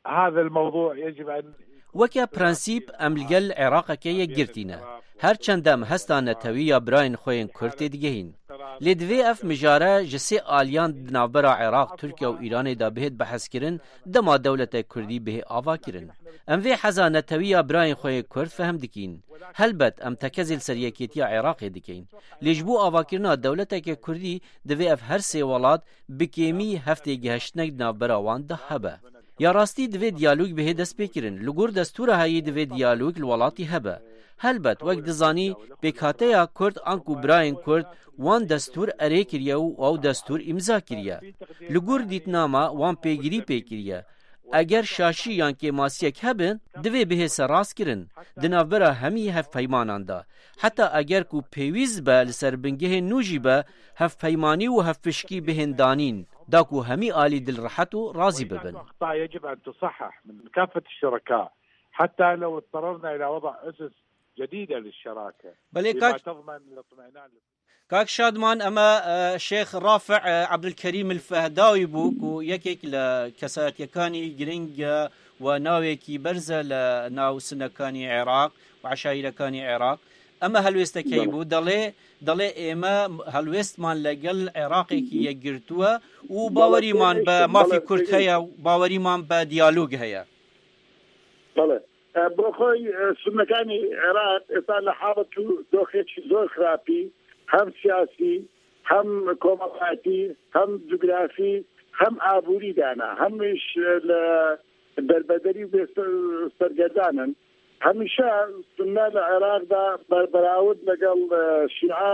هذا الموضوع يجب أن وەکە پرەنسیپ ئەم لەگەل عێراقەکە یەکگرتینە هەرچەندەم هەستا نەتەویە برایان خۆیان کورد تێدگەهین لێ divê ev mijare ji sê aliyan di navbera Iraq, Tirkiye û Îranê de bihêt behezkirin dema dewletê Kurdî bihê avakirin. Em vê heza netewiya birayên xwe yê Kurd fehm dikîn. Helbet em tekezê li ser yekêtiya Iraqê dikeyn. Lê ji bo avakirina dewletekê Kurdî divê ev her sê welat bi kêmî heftê gihiştinek di navbera wan de hebe. Ya rastî divê diyalog bihê dest pê kirin. Li gor destûra heyî divê diyalog li welatî hebe. Helbet wek dizanî pêkhateya Kurd an ku birayên Kurd wan destûr erê kiriye û ew destûr îmza kiriye. Li gor dîtnama wan pêgirî pê kiriye. Eger şaşî yan kêmasiyek hebin, divê bihê serast kirin di navbera hemî hevpeymanan da. Heta eger ku pêwîz be li ser bingehên nû jî be, hevpeymanî û hevpişkî bihên danîn. دا كو همي آلي دل رحت ورازي ببن. أخطاء يجب أن تصحح من كافة الشركاء حتى لو اضطررنا إلى وضع أسس جديدة للشراكة. بما تضمن الاطمئنان. كاك شادمان أما شيخ رافع عبد الكريم الفهداوي بوك ويكيك لكسات يكاني جرينج وناويكي برزة لناو سنكاني عراق وعشايرة كاني عراق. أما هلوستكي بو دڵێ ئێمە هەلوێستمان لەگەڵ عێراقێکی یەکگرتووە و باوەریمان بە مافی کورد هەیە و باوەریمان بە دیالۆگ هەیە. بەڵێ بۆ خۆی سونەکانی عێراق ئێستا لە حاڵەت و دۆخێکی زۆر خراپی هەم سیاسی هەم کۆمەڵایەتی هەم جوگرافی هەم ئابووری دانا هەمیش لە دەربەدەری سەرگەردانن هەمیشە سنە لە عێراقدا بەراورد لەگەڵ شیعە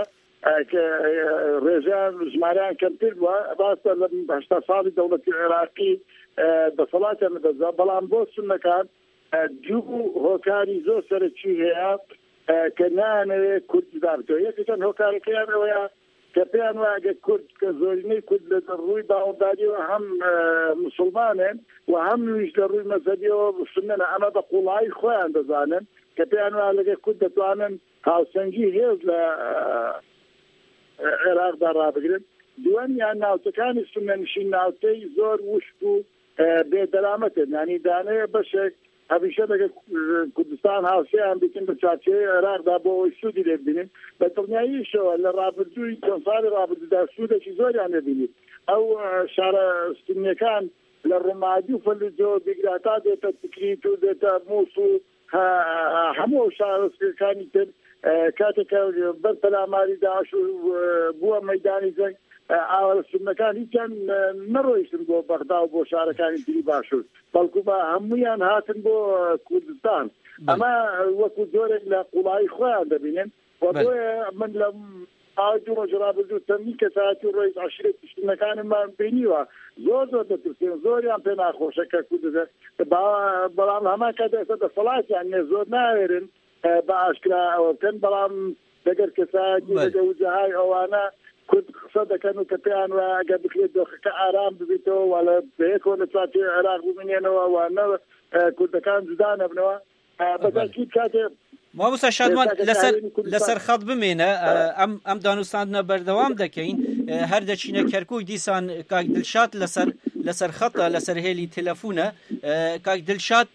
ڕێژیان ژمارەیان کەمتر بووە باسە لە 80 ساڵی دەوڵەتی عێراقی دەسەڵاتیان دەدا بەڵام بۆ سنەکان دوو هۆکاری زۆر سەرەکی هەیە کە نانەوێت کورد دابێتەوە یەکێکیان هۆکارەکەیان ئەوەیە کە پێیان وایە ئەگەر کورد کە زۆرینەی کورد لە ڕووی باوەنداریەوە هەم موسڵمانن و هەم نویش لە ڕووی مەزهەبیەوە سنەنە ئەمە بە قوڵایی خۆیان دەزانن کە پێیان وایە لەگەر کورد دەتوانن هاوسەنگی هێز لە عێراقدا ڕابگرن دووەمیان ناوچەکانی سنەنشین ناوچەی زۆر وشک و بێدەرامەتن یعنی دانەیە بەشێک هەمیشە لەگە کوردستان هاوسەیان بکەن بە چارچەیەی عێراقدا بۆ ئەوەی سوودی لێ ببینن بە دڵنیاییشەوە لە ڕابردووی چەند ساڵی ڕابردوودا سوودێکی زۆریان لێبینیت ئەو شارە سنیەکان لە ڕۆمادی و فەلوجۆ دیگراتا دێتە تکریت و دێتە مووس و هەموو شارەکانی تر کاتێکە بەر پەلاماری داعش بووە مەیدانی جەنگ ئاوە سنەکان هیچیان نەڕۆیشتن بۆ بەغدا و بۆ شارەکانی تری باشوور بەڵکو بە هەمویان هاتن بۆ کوردستان ئەمە وەکو جۆرێک لە قوڵایی خۆیان دەبینن بۆیە من لە ئاجو ڕۆژڕابردوو تەمنی کەساتی و ڕۆیز عەشیرەتی سنەکانمان بینیوە زۆر دەترسێن زۆریان پێ ناخۆشە کە کوردە بەڵام هەمان کات ئێستا دەسەڵاتیان نێ زۆر ناوێرن بە ئاشکرا ئەوە بکەن بەڵام دەگەر کەساتی لەگە وجەهای ئەوانە کورد قسە دەکەن و کە پێیان وایە ئەگەر بکرێت دۆخەکە ئارام ببیتەوە وا لە بەیەکەوە لە چارچێ عێراق ببینێنەوە وانە کوردەکان جودا نەبنەوە بەتاکید کاتێ مامۆستا شادمان لەسەر خەڵ بمێنە ئەم دانوستاندنە بەردەوام دەکەین هەر دەچینە کەرکووک دیسان کاک دڵشاد لەسەر خەڵە لەسەر هێلی تەلەفونە کاک دڵشاد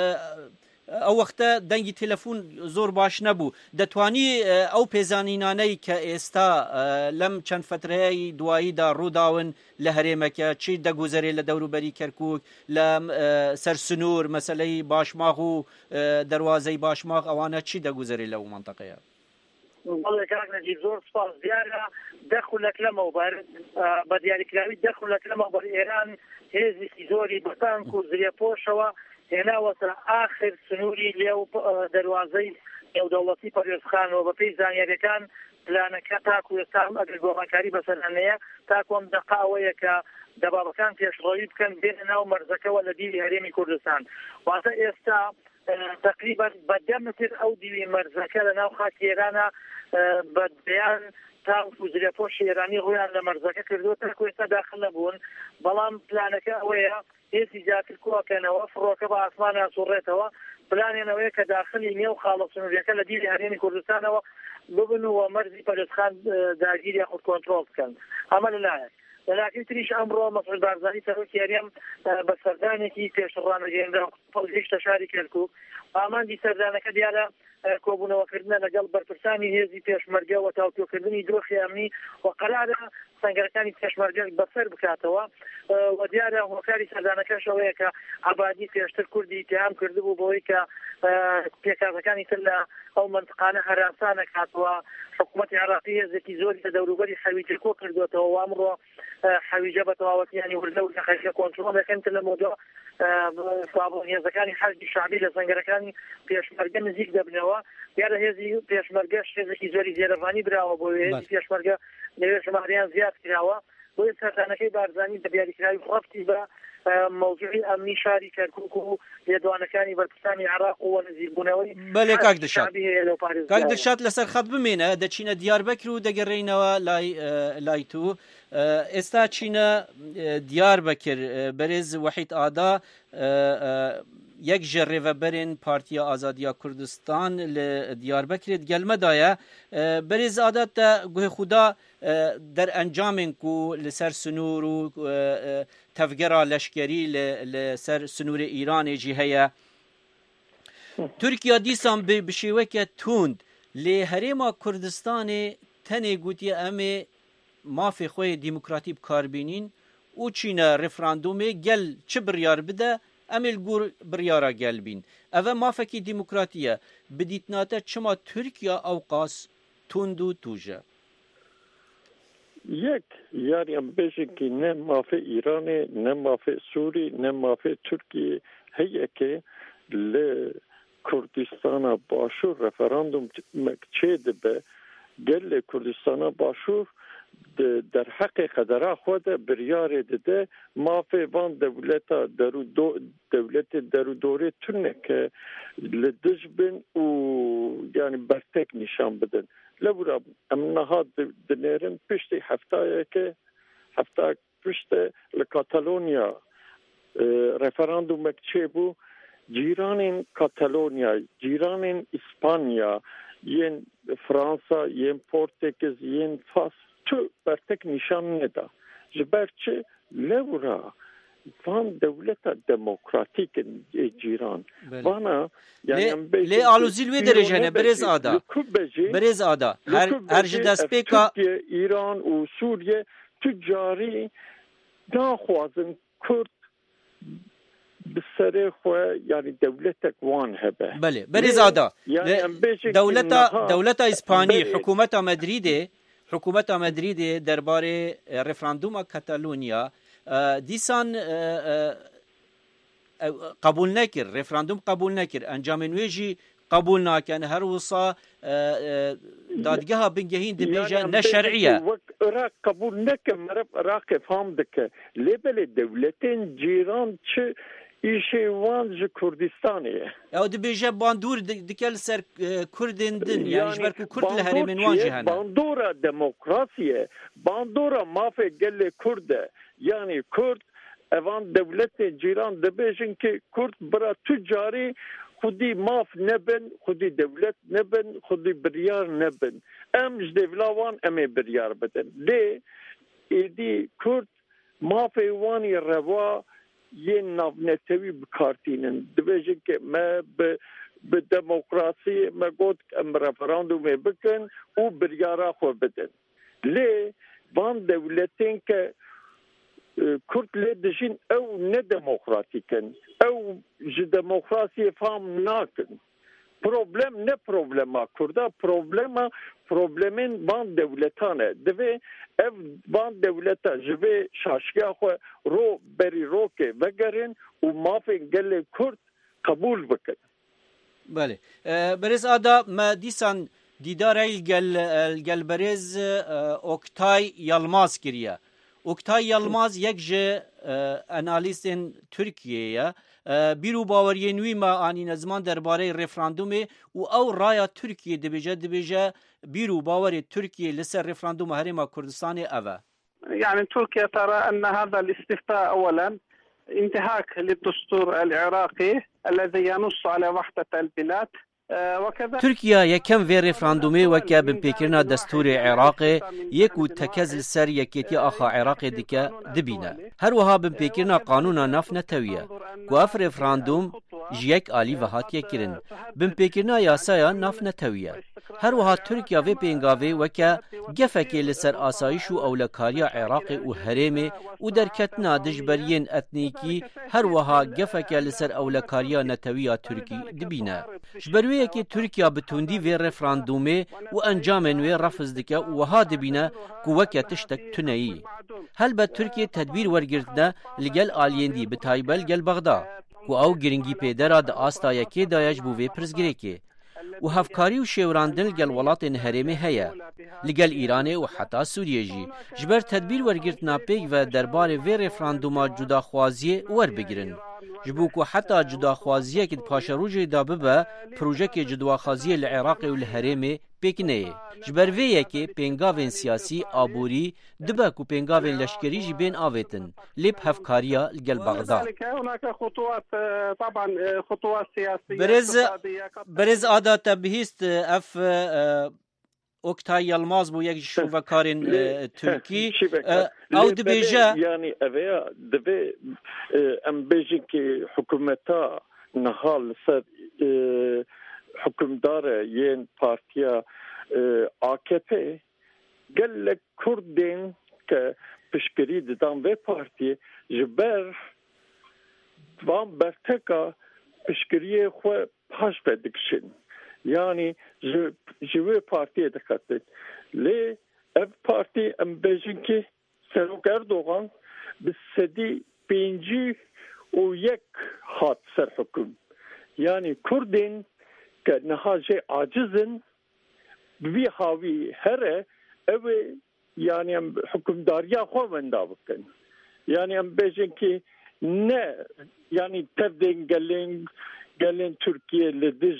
ئەو وەختە دەنگی تەلەفۆن زۆر باش نەبوو دەتوانی ئەو پێزانینانەی کە ئێستا لەم چەند فترەیەی دواییدا ڕووداون لە هەرێمەکە چی دەگوزەرێ لە دەوروبەری کەرکووک لە سەرسنوور مەسەلەی باشماغ و دەواازەی باشماغ ئەوانە چی دەگوزەرێ لەو مەنتەقەیە کاکنەجی زۆر سپاس دیارە دەخولەک لەمەوبەر بە دیاریکراوی دەخولەک لەمەوبەر ئێران هێزێکی زۆری بەتانک و زریێپۆشەوە هێناوەتە ئاخر سنووری لێو دەواازەی نێودەوڵەتی پەروێزخانەوە بە پێی زانیاریەکان پلانەکە تاکو ئێستا ئەگەر گۆڕانکاری بەسەرهەنەیە تاکۆم دەقاوەیە کە دەبابەکان پێشڕەوی بکەن بێنە ناو مەرزەکەەوە لە دیوی هەرێمی کوردستان واتە ئێستا تقریبا بە 10 متر ئەو دیوی مەرزەکە لە ناو خاکی ئێرانە بە بەیان تاک و زریێپۆشی ئێرانی ڕویان لە مەرزەکە کردووە تاکو ئێستا داخل نەبوون بەڵام پلانەکە ئەوەیە هێزی جاکر کوواکەنەوە فڕۆکە بە ئاسمانیان سوڕێتەوە پلانێنەوەیە کە داخلی نێو خاڵە سنووریەکە لە دیوی هەرێمی کوردستانەوە ببن و مەرزی پەرستخان داگیری یاخود کۆنتڕۆڵ بکەن ئەمە لەلایەک لكن تريش أمره مصر بارزاني سروك يريم بسرداني كي تشران جيندا فوزيش تشارك الكو أمان دي سردانة كديالا كوبونا وكردنا لقلب برتساني هزي تشمرجا وتاوتو كردني دروخي أمني وقرارة سنگەکانی پێشمەرگە بەسەر بکاتەوە و دیارە هۆکاری سەردانەکەش ئەوەیە کە عەبادی پێشتر کوردی اتهام کردبوو بۆی کە پێکاتەکانی تر لە ئەو منطقانە هەراسان نەکاتەوە حکوومەتی عێراقی هێزێکی زۆری لە دەوروبەری حەویجە کۆ کردوێتەوە و ئەمڕۆ حەویجە بە تەواوەتیانی وردە و خەریکە کۆنتڕۆڵ دەکەن لە مۆدۆ هێزەکانی حەشدی شعبی لە سەنگەرەکانی پێشمەرگە نزیک دەبنەوە دیارە هێزی پێشمەرگەش هێزێکی زۆری زێرەڤانی براوە بۆ هێزی پێشمەرگە لەوێ ژمارەیان زیاد کراوە بۆیە سەردانەکەی بارزانی دەبیاریکراوی ڕەفتی بە موضوعی ئەمنی شاری کەرکووک و لێدوانەکانی بەرپرسانی عێراق و نزیکبوونەوەی بەڵێ کاک دڵشاد لەسەر خەت بمێنە دەچینە دیاربەکر و دەگەڕێینەوە لای تو ئێستا چینە دیاربەکر بەرێز وەحید ئادا یەک ژە ڕێڤەبەرên Partiya Azadiya Kurdistan li Diyarbekirê gelmedaya berêz adat te guhê xuda derencamên ku li ser sinûr û tevgera leşkerî li ser sinûrê Îranê jî heye. Tirkiya dîsan bi şêweke tund lê Herêma Kurdistanê tenê gotiye em ê mafê xwe dîmokratî bikarbînin û çîne referandumê gel çi biryar bide امل گور بریارا گلبین اوه مافکی دموکراتیه بدیتناته چما ترکیه اوقاس توندو توجه یک یاریم بیشه که نه مافی ایرانی نه مافی سوری نه مافی ترکیه هیه که کردستان باشور رفراندوم چه به گل کردستان باشور در حق قدره خود بریار داده مافی وان دولت درو دوره تونه که لدج بین و یعنی برتک نشان بدن لبورا امنها دنیرن پشتی هفته پشت لکاتالونیا رفراندوم مکچه بو جیران کاتالونیا جیران اسپانیا ین فرانسا ین پورتگیز ین فاس تو برتک نشان ندا جبرچه لورا وان دولت دموکراتیک جیران وانا یعنی لی آلوزی لوی درجه نه برز آدا هر دست پیکا ایران و سوریه تجاری ناخوازن کرد بسره خو یعنی دولتک وان هبه بله برز آدا دولت اسپانی حکومت مدرید درباره رفراندوم کاتالونیا دیسان قبول نکر رفراندوم قبول نکر انجام نویجی قبول نکن هر وصا دادگاه بنگهین دبیجه نشرعیه را قبول نکن مرب را فهم دکه لیبل دولتین جیران چه ایشه وان ج کردستانیه او دبیجه باندور دکل سر کردن دن یعنی جبرکو کرد لهری من وان جهنه باندورا دموکراسیه باندورا مافه گل کرده یعنی کرد اوان دولت جیران دبیجن که کرد برا تجاری خودی ماف نبن خودی دولت نبن خودی بریار نبن امج دولاوان امی بریار بدن لی ایدی کرد ماف وانی روا یه نافنتوی بکارتینن دبیجن که ما به دموکراسی ما گوت ام رفراندوم بکن او بریارا خو بدن لی وان دولتین که کرد لدجین او نه دموکراتیکن او ج دموکراسی فهم ناکن problem ne problema kurda problemin van devletane deve ev van devleta jve şaşkiya xwe ro beri roke vegerin û mafên gelê kurd qebûl bikin. Bale. Berêz ada me dîsan dîdarê gel berêz Oktay Yalmaz kiriye. Oktay Yalmaz yek ji analîstên Tirkiyeyê بیرو باوریه نوی ما آنی نزمان درباره رفراندومه و او رای ترکیه دبیجه بیرو باوری ترکیه لسر رفراندوم هرما کردستان اوه يعني تركيا ترى أن هذا الاستفتاء أولا انتهاك للدستور العراقي الذي ينص على وحدة البلاد تورکیا یەکەم vê referandumê weke binpêkirina destûrê Iraqê yek û tekez li ser yekêtiya axa Iraqê dike dibîne. Her wiha binpêkirina qanûna nav netewiye ku ev referandum ji yek alî ve hatiye kirin. Binpêkirina yasaya nav netewiye. Her wiha Tirkiya vê pêngavê weke gefekê li ser asayîş û ewlekariya Iraqê û herêmê û derketina dijberiyên etnîkî her wiha gefeke li ser ewlekariya netewiya Tirkî dibîne. Ji ber wê yekê Tirkiya bi tundî vê referandumê û encamên wê refiz dike û wiha dibîne ku weke tiştek tuneyî. Helbet Tirkiye tedbîr wergirtine li gel aliyên dî bi taybet gel Bexda ku ew giringî pêdera di asta yekê daye ji bo vê pirsgirêkê. û hevkarî û şêwirandin li gel welatên herêmê heye, li gel Îranê û heta Sûriyê jî, ji ber tedbîr wergirtina pêk ve derbarê vê referanduma cudaxwaziyê werbigirin. Ji bo ku heta cudaxwaziyekî di paşerojê da bibe, projeyekê cudaxwaziyê li Iraqê û li herêmê pêk neyê. Ji ber vê yekê pêngavên siyasî aborî dibe ku pêngavên leşkerî jî bên avêtin, lêp hevkariya li gel Bexda. Birêz ada te bihîst ev Oktay Yılmaz bû yek ji şovekarên Tirkî ew dibêje yani eveya divê em bêjin ki hikûmeta niha li ser hukumdara yên partiya AKP gelek Kurdên ke piştgirî didan vê partiyê ji ber van berteka piştgiriyê xwe paş ve dikişin. Yani ji wê partiyê dixetin. Lê ev partî em bêjin ki Serok Erdogan bi sedî pêncî û yek hat ser hukûm. Yani Kurdên ke niha jê acizin bi havî here ew ê yani em hukûmdariya xwe wenda bikin. Yani em bêjin ki ne yani tevdên gelên Tirkiye li dij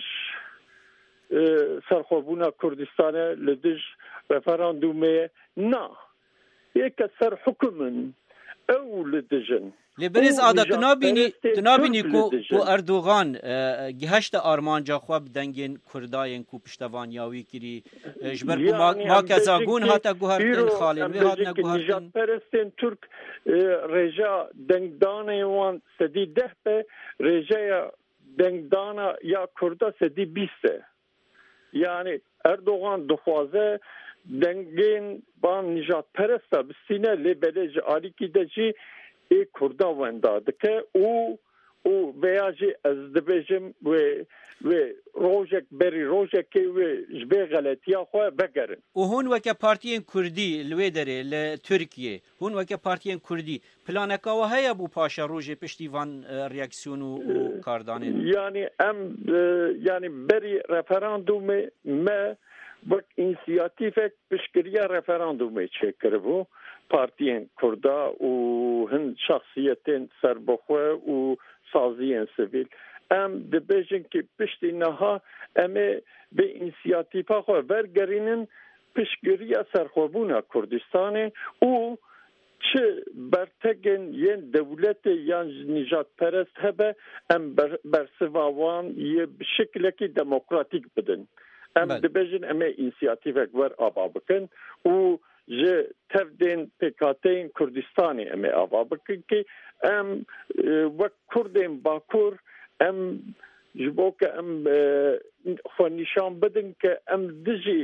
serxwebûna Kurdistanê li dij referandumê na yeke ser hukûmin ew li dijin. Lê birêz ada tu nabînî ku Erdogan giheşte armanca xwe bi dengên Kurdayên ku piştevaniya wî kirî ji ber ku makeza gûn hate guhertin xalên wê hatine guhertin. Nijadperestên Türk rêja dengdanê wan sedî 10 be rêjeya dengdana ya Kurda sedî 20 e. Yani Erdogan dixwaze dengên ban nijadperesta bistîne lê belê ji alîkî de jî Kurda wenda dike û veya jî ez dibêjim wê rojek berî rojekê wê ji bê geletiya xwe vegerin. û hûn weke partiyên Kurdî li wê derê li Tirkiyê hûn weke partiyên Kurdî planeka we heye bû paşa rojê piştî van reaksiyonû û kardanên? Yani em yani berî referandumê me wek înisiyatîvek piştgiriya referandumê çêkiribû partiyên Kurda û hin şahsiyetên serbixwe û saziyên sivîl. Em dibêjin ki piştî niha em ê vê înisiyatîva xwe wergerînin piştgiriya serxwebûna Kurdistanê û çi bertekên yên dewletê yan nijadperest hebe em bersiva wan yê bi şeklekî demokratîk bidin. Em dibêjin em ê înisiyatîvek wer ava bikin û ji tevdên pêkateyên Kurdistanê em ê ava bikin ki em wek Kurdên Bakur em ji bo ke em xwe nîşan bidin ke em dijî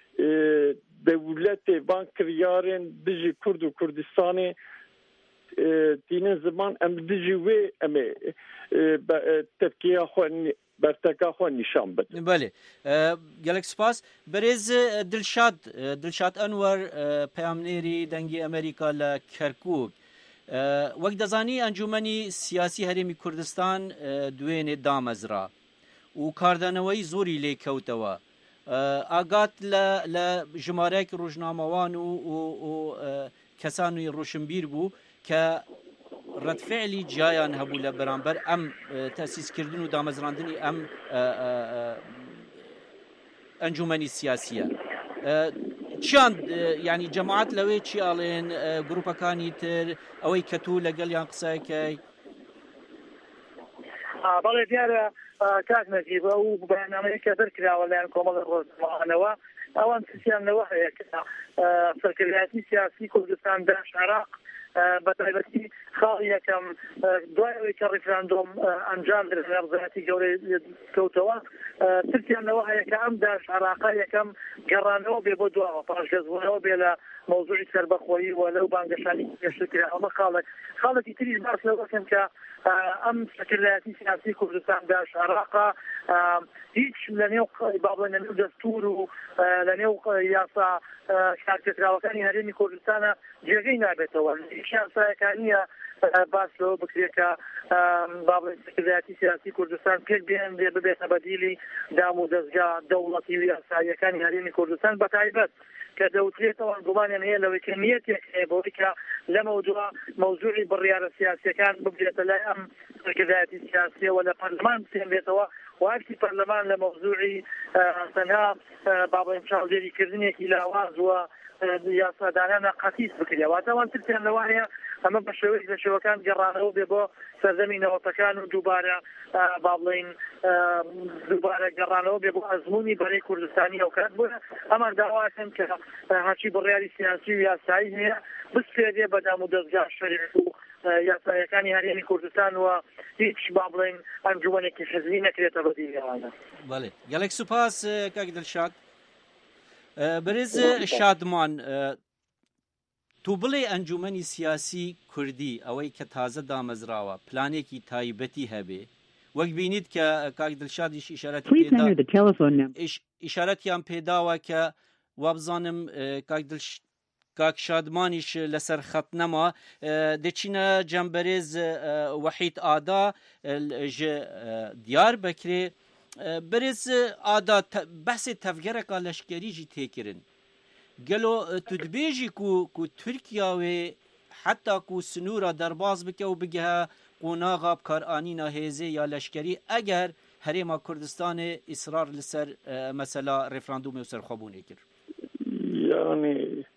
dewletê van kiryarên dijî Kurd û Kurdistanê tînin ziman em dijî wê em ê tevkiya xwe berteka xwe nîşan bidin. Belê gelek spas. Birêz Dilşad Enwer peyamnêrî dengê Amerîka li Kerkûk wek dezanî encûmenî siyasî herêmî Kurdistan duênê damezra û kardaneweyî zorî lê kewtewe. Agat li jimarek rojnamewan û kesanî roşinbîr bû ke redfeelî ciyayan hebû li beramber em tesîskirdin û damezrandinî em encûmenî siyasî ye. Çiyan yani cemaat li wê çi alên grupekanî tir ew ê ketû legel yan qiseyekey? بەڵێ دیارە کاک نەجیب ئەو بەیاننامەیە کە دەرکراوە لایەن کۆمەڵە ڕۆژنامەوانەوە ئەوان سیانەوە هەیە کە سەرکردایەتی سیاسی کوردستان داعش عێراق بەتایبەتی خاڵی یەکەم دوای ئەوەی کە ڕیفراندۆم ئەنجام درێت لە وەزارەتی گەورەی کەوتەوە ترسیانەوە هەیە کە ئەم داعش عێراقا یەکەم گەڕانەوە بێ بۆ دواوە پاشگەزبوونەوە بێ لە مەوزوعی سەربەخۆیی و لەو بانگەشانی پێشترا ئەمە خاڵێکی تریش باس لەوە بکەن کە ئەم سەرکردایەتی سیاسی کوردستان داعش عێراقا هیچ لەنێو بابڵێن لەنێو دەستور و لەنێو یاسا کارکردراوەکانی هەرێمی کوردستانە جێگەی نابێتەوە یاسایەکانیە باس لەوە بکرێت کە بابڵێن سەرکردایەتی سیاسی کوردستان پێک بێن لێ ببێتە بەدیلی دام و دەستگا دەوڵەتی و یاساییەکانی هەرێمی کوردستان بەتایبەت کە دەوترێتەوە گومانیان هەیە لەوەی کە نیەتێک هەیە بۆی کە لە مەوضوعی بڕیارە سیاسیەکان ببرێتە لای ئەم سەرکردایەتی سیاسیەوە لە پەرلەمان بسێنرێتەوە وارسی پەرلەمان لە مەوضوعی تەنها بابڵێن چاودێریکردنێکی لاواز وە یاسادانانە قەتیس بکرێتەوەوان ترسیان لەوە هەیە ئەمە بە شێوەیەک لە شێوەکان گەڕانەوە بێ بۆ سەردەمی نەوەتەکان و دووبارە بابڵێن دووبارە گەڕانەوە بێ بۆ ئەزمموی بەرەی کوردستانی ئەو کات بووە ئەمان داواکەن کە هەرچی بڕیاری سیاسی و یاسایی هەیە بسپێرێ بەدام و دەستگا شەریعەت و یاسایەکانی هەرێمی کوردستان و هیچ بابڵێن ئەنجومەنێکی حزبی نەکرێتە بەدیلیەوانە. بەڵێ گەلێک سوپاس کاک دڵشاد. برز شادمان تو بڵێ ئەنجومەنی سیاسی کوردی ئەوەی کە تازە دامەزراوە پلانێکی تایبەتی هەبێ وەک بینیت کە کاک دڵشادیش ئیشارەتیان پێداوە کە وابزانم کاک شادمانیش لەسەر خەت نەما دەچینە جەمبەرێز وەحید ئادا دیار بکرێ برز ئادا بەسێ تەفگەرێکا لەشکەریژی تێکردن گەلۆ تودبێژی کو تورکیاوێ حتا کو سنوورە دەرباز بکە و بگەهە قۆناغا بکارئانینا هێزێ یا لەشکەری ئەگەر هەرێما کوردستانê ئیسرار لەسەر مەسەلا ڕێفراندومێ و سەرخۆبوونێ کرد. یعنی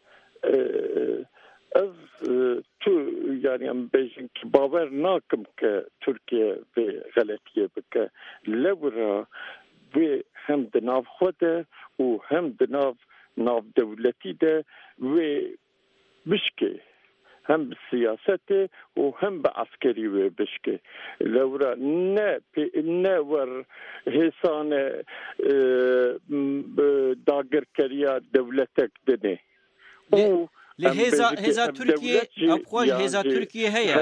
ez tu yani em bêjin ki bawer nakim ke Tirkiye vê xeletiye bike lewra vê hem di nav xwe de û hem di navdewletî de vê bişkê hem bi siyasetê û hem bi askerî wê bişkê lewra ne wer hêsane dagirkeriya dewletek dinê û هێزا تورکیە ئەخۆش هێزا تورکیە هەیە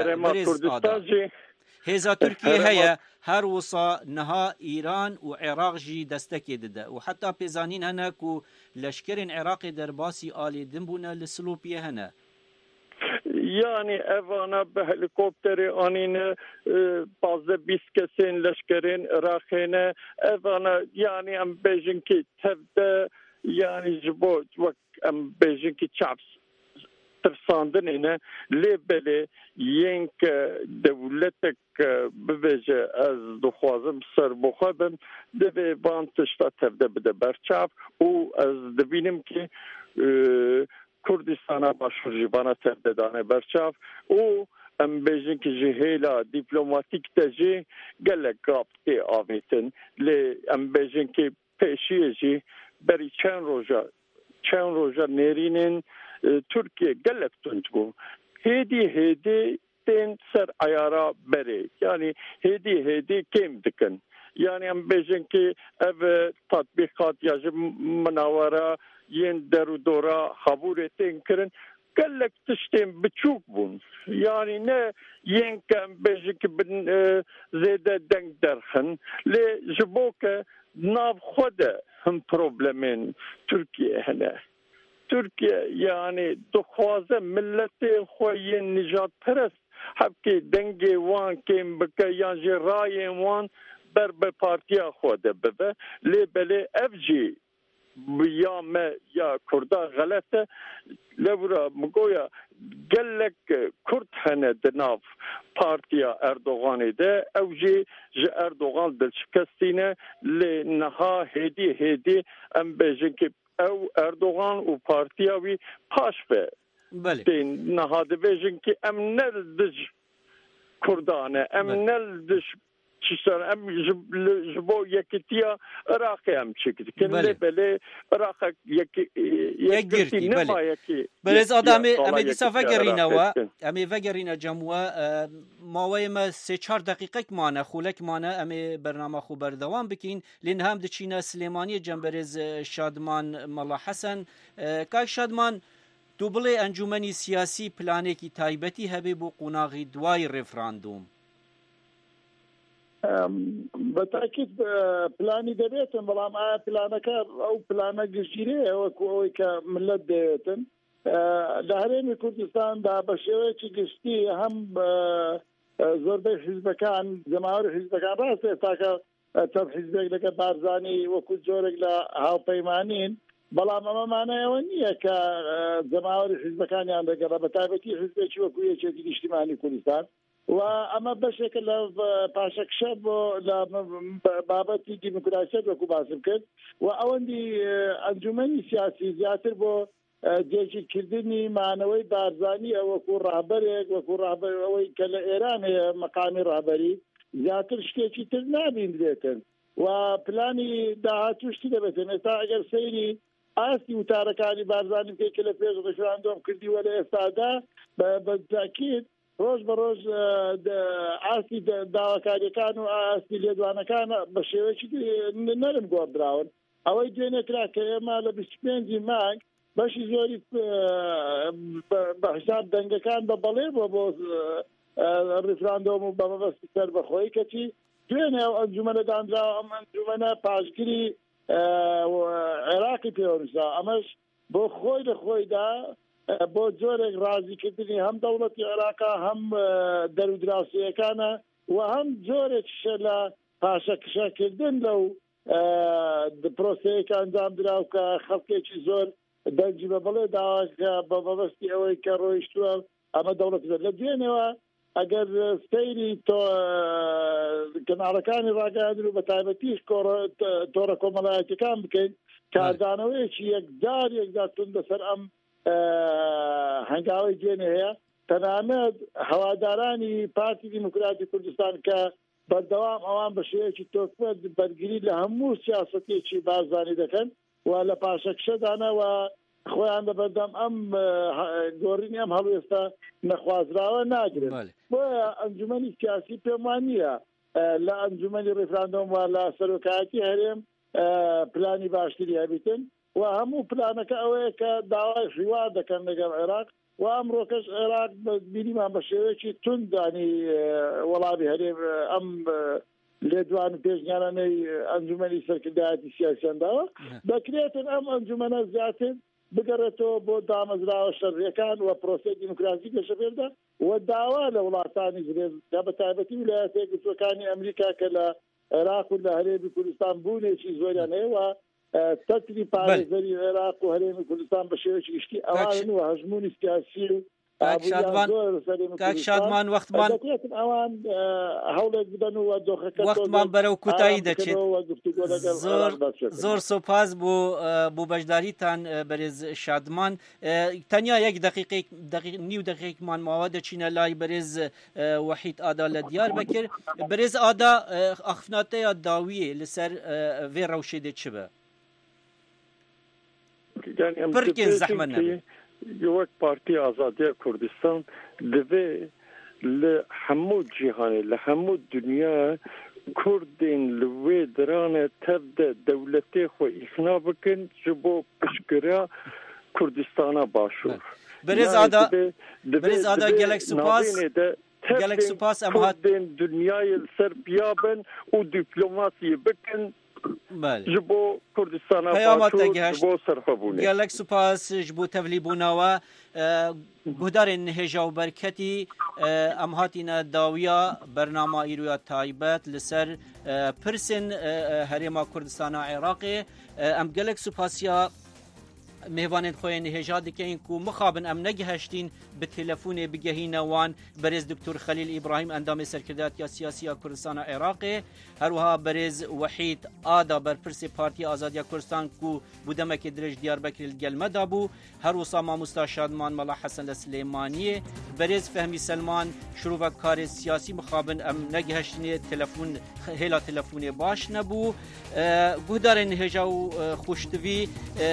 هێزا تورکیە هەیە هەر وسا نەها ئیران و عێراقژی دەستەکێ دەدە و حتا پێزانین هەنەک و لەشکرên عێراقی دەرباسی ئالێدن بوونە لە سلوپیە هەنە yani evana bi helikopterê anîne bazı 20 kesên leşkerên Iraqê ne evana yani em bêjin ki tevde yani ji bo wek em bêjin ki çaps tirsandinê ne lê belê yên ke dewletek bibêje ez dixwazim serboxwe bim divê van tişta tevde bide berçav û ez dibînim ki Kurdistana başvur jî vana tevdedane berçav û em bêjin ki ji hêla dîplomatîk de jî gelek gap tê avêtin lê em bêjin ki pêşiyê jî berî çend roja nêrînên Türkiye gelek tund bû hêdî tên ser ayara berê yani hêdî kêm dikin yani em bêjin ki ev tatbîqat ya ji minawara yên derûdora xabûrê tên kirin gelek tiştên biçûk bûn yani ne yên ke em bêjin ki bin zêde deng derxin lê ji bo ke nav xwe de him problemên Tirkiye hene Tirkiye yani dixwaze milletê xwe yên nijadperest hevkê dengê wan kêm bike yan jê rayên wan ber bi partiya xwe de bibe lê belê ev jî ya me ya Kurda gelete lewra migoya gelek Kurd hene di nav partiya Erdoganê de ew jî ji Erdogan dilşikestîne lê niha hêdî em bêjin ki ew Erdogan û partiya wî paş ve tên niha dibêjin ki em ne dij Kurdan e em ne dij چیسان ام جبو یکتیا عراق هم چکت کنه بله عراق یکگرتی بله بلز آدم امی دیسا فگرینوا امی فگرین جمعه ماوی ما 3-4 دقیقه مانه خولک مانه امی برنامه خو بردوام بکین لین هم دچینا سلیمانی جنبرز شادمان ملا حسن که شادمان دوبله انجمنی سیاسی پلانه کی تایبتی هبه بو قناغی دوای رفراندوم بتأكيد بلاني دبيتن بلام بلانك أو بلانا جزيرة أو كملت دبيتن لهرين كردستان دا بشوي تجستي هم زربي حزب كان جماهير حزب كان راسه تاكا تب حزبك لك بارزاني وكل جورك لا هاو بيمانين بلام ما معناه ونية كجماهير حزب كان يعني بتابتي حزب شو كويه شيء اجتماعي كردستان وأما بشكل باشك شاب لبابتي ديمقراطية وكباسم كد وأوندي أنجمني سياسي زياتر بو جيش كردني معنوي بارزاني أو كور رهبر أو كلا إيران مقامي رهبري زياتر شكيتي ترنابين ذاتن وبلاني دعاتوش تدبتن إتا أجر سيري آسي وتاركاني بارزاني كي كلا فيش غشو عندهم كردي ولا إستادا بالتأكيد روز بروز عاسی داواکاریەکان و ئاستی لێدوانەکان بە شێوەیەکی نەرم گۆڕدراون ئەوەی دوێنێکرا کە ئێمە لە 25 مانگ بەشی زۆری بە حساب دەنگەکان بە بەڵێ بۆ ڕیفراندۆم و بە مەبەستی سەر بەخۆی کەچی دوێنێ ئەو ئەنجومەنە دانراوە ئەم ئەنجومەنە پاشگیری عێراقی پێوەنووسا ئەمەش بۆ خۆی لە خۆیدا بۆ جۆرێک ڕازیکردنی هەم دەوڵەتی عێراقا هەم دەرودراسیەکانە و هەم جۆرێکیشە لە پاشەکشەکردن لەو پرۆسەیەکە ئەنجام دراو کە خەڵکێکی زۆر دەنجی بە بڵێ داواکە بە مەبەستی ئەوەی کە ڕۆیشتووە ئەمە دەوڵەت لە دوێنەوە ئەگەر سەیری کەناڕەکانی ڕاگەاندن و بە تایبەتیش تۆڕە کۆمەڵایەتیەکان بکەین کاردانەوەیەکی یەکجار تون بەسەر ئەم هەنگاوی دوێنێ هەیە تەنانەت هەوادارانی پارتی دیموکراتی کوردستان کە بەردەوام ئەوان بە شێوەیەکی تۆکمەت بەرگری لە هەموو سیاسەتێکی بارزانی دەکەن و لە پاشەکشەدانەوە خۆیان لە بەردەم ئەم گۆڕینی ئەم هەڵوێستا نەخوازراوە ناگرن بۆیە ئەنجومەنی سیاسی پێم وان نییە لە ئەنجومەنی ڕێفراندۆم و لە سەرۆکایەتی هەرێم پلانی باشتری هەبیتن و هەموو پلانەکە ئەوەیە کە داوای هیوا دەکەن لەگەڵ عێراق و ئەمڕۆکەش عێراق بینیمان بە شێوەیەکی توندانی وەڵامی هەرێم ئەم لێدوان و پێشنیارانەی ئەنجومەنی سەرکردایەتی سیاسیان داوە دەکرێتن ئەم ئەنجومەنە زیاتر بگەڕێتەوە بۆ دامەزراوە شەڕیەکان و پرۆسەی دیموکراسی پێشەفێردا و داوا لە وڵاتانی زرێ بە تایبەتی ویلایەتە یەکگرتووەکانی ئەمریکا کە لە عێراق و لە هەرێمی کوردستان بوونێکی زۆریان هەیە و تەتری پارێزەری عێراق و هەرێمی کوردستان بە شێوەیەکی گشتی ئەوان و هەژمونی سیاسی و کاک شادمان وەختمان هەوڵێک بدەن و دۆخەکە وەختمان بەرەو کوتایی دەچێت زۆر سۆپاس بۆ بەشداریتان بەرێز شادمان تەنیا یەک نیو دقیقێکمان ماوە دەچینە لای بەرێز وەحید ئادا لە دیاربەکر بەرێز ئادا ئەخفناتەیە داویێ لەسەر vê rewşê de çi be pirkên zehmet nebe wek Partiya Azadiya Kurdistan divê li hemû cîhanê li hemû dunya Kurdên li wê diranê tev de dewletê xwe îxna bikin ji bo piştgiriya Kurdistana başûr. Berêz Ada gelek spas em hat Kurdên dunyayê ser biyabin û dîplomasiyê bikin ji bo Kurdistana başûr ji bo serxwebûnê. Gelek spas ji bo tevlîbûnawe guhdarên hêja û berketî em hatîne dawiya bernama îroya taybet li ser pirsên herêma Kurdistana Iraqê em gelek spasiya میوانند خوین هجاد که این کو مخابن ام نگهشتین به تلفن بگهین وان برز دکتر خلیل ابراهیم اندام سرکردات یا سیاسی کردستان عراق هروها برز وحید آدا بر پرس پارتی آزادی کردستان کو بودم که درج دیاربکر الگلمه دابو هر وصا ماموستا شادمان ملا حسن سلیمانی برز فهمی سلمان شروع کار سیاسی مخابن ام نگهشتین تلفن هلا تلفن باش نبو گودارن هجاو خوشتوی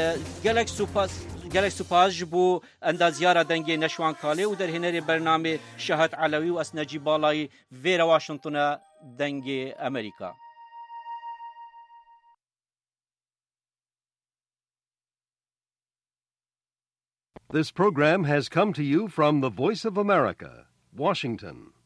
گلک سپاس جبو اندازیارا دنگی نشوان کاله و در هنر برنامه شهد علوی و اسنجی بالای ویر واشنطن دنگی امریکا. This program has come to you from the Voice of America, Washington.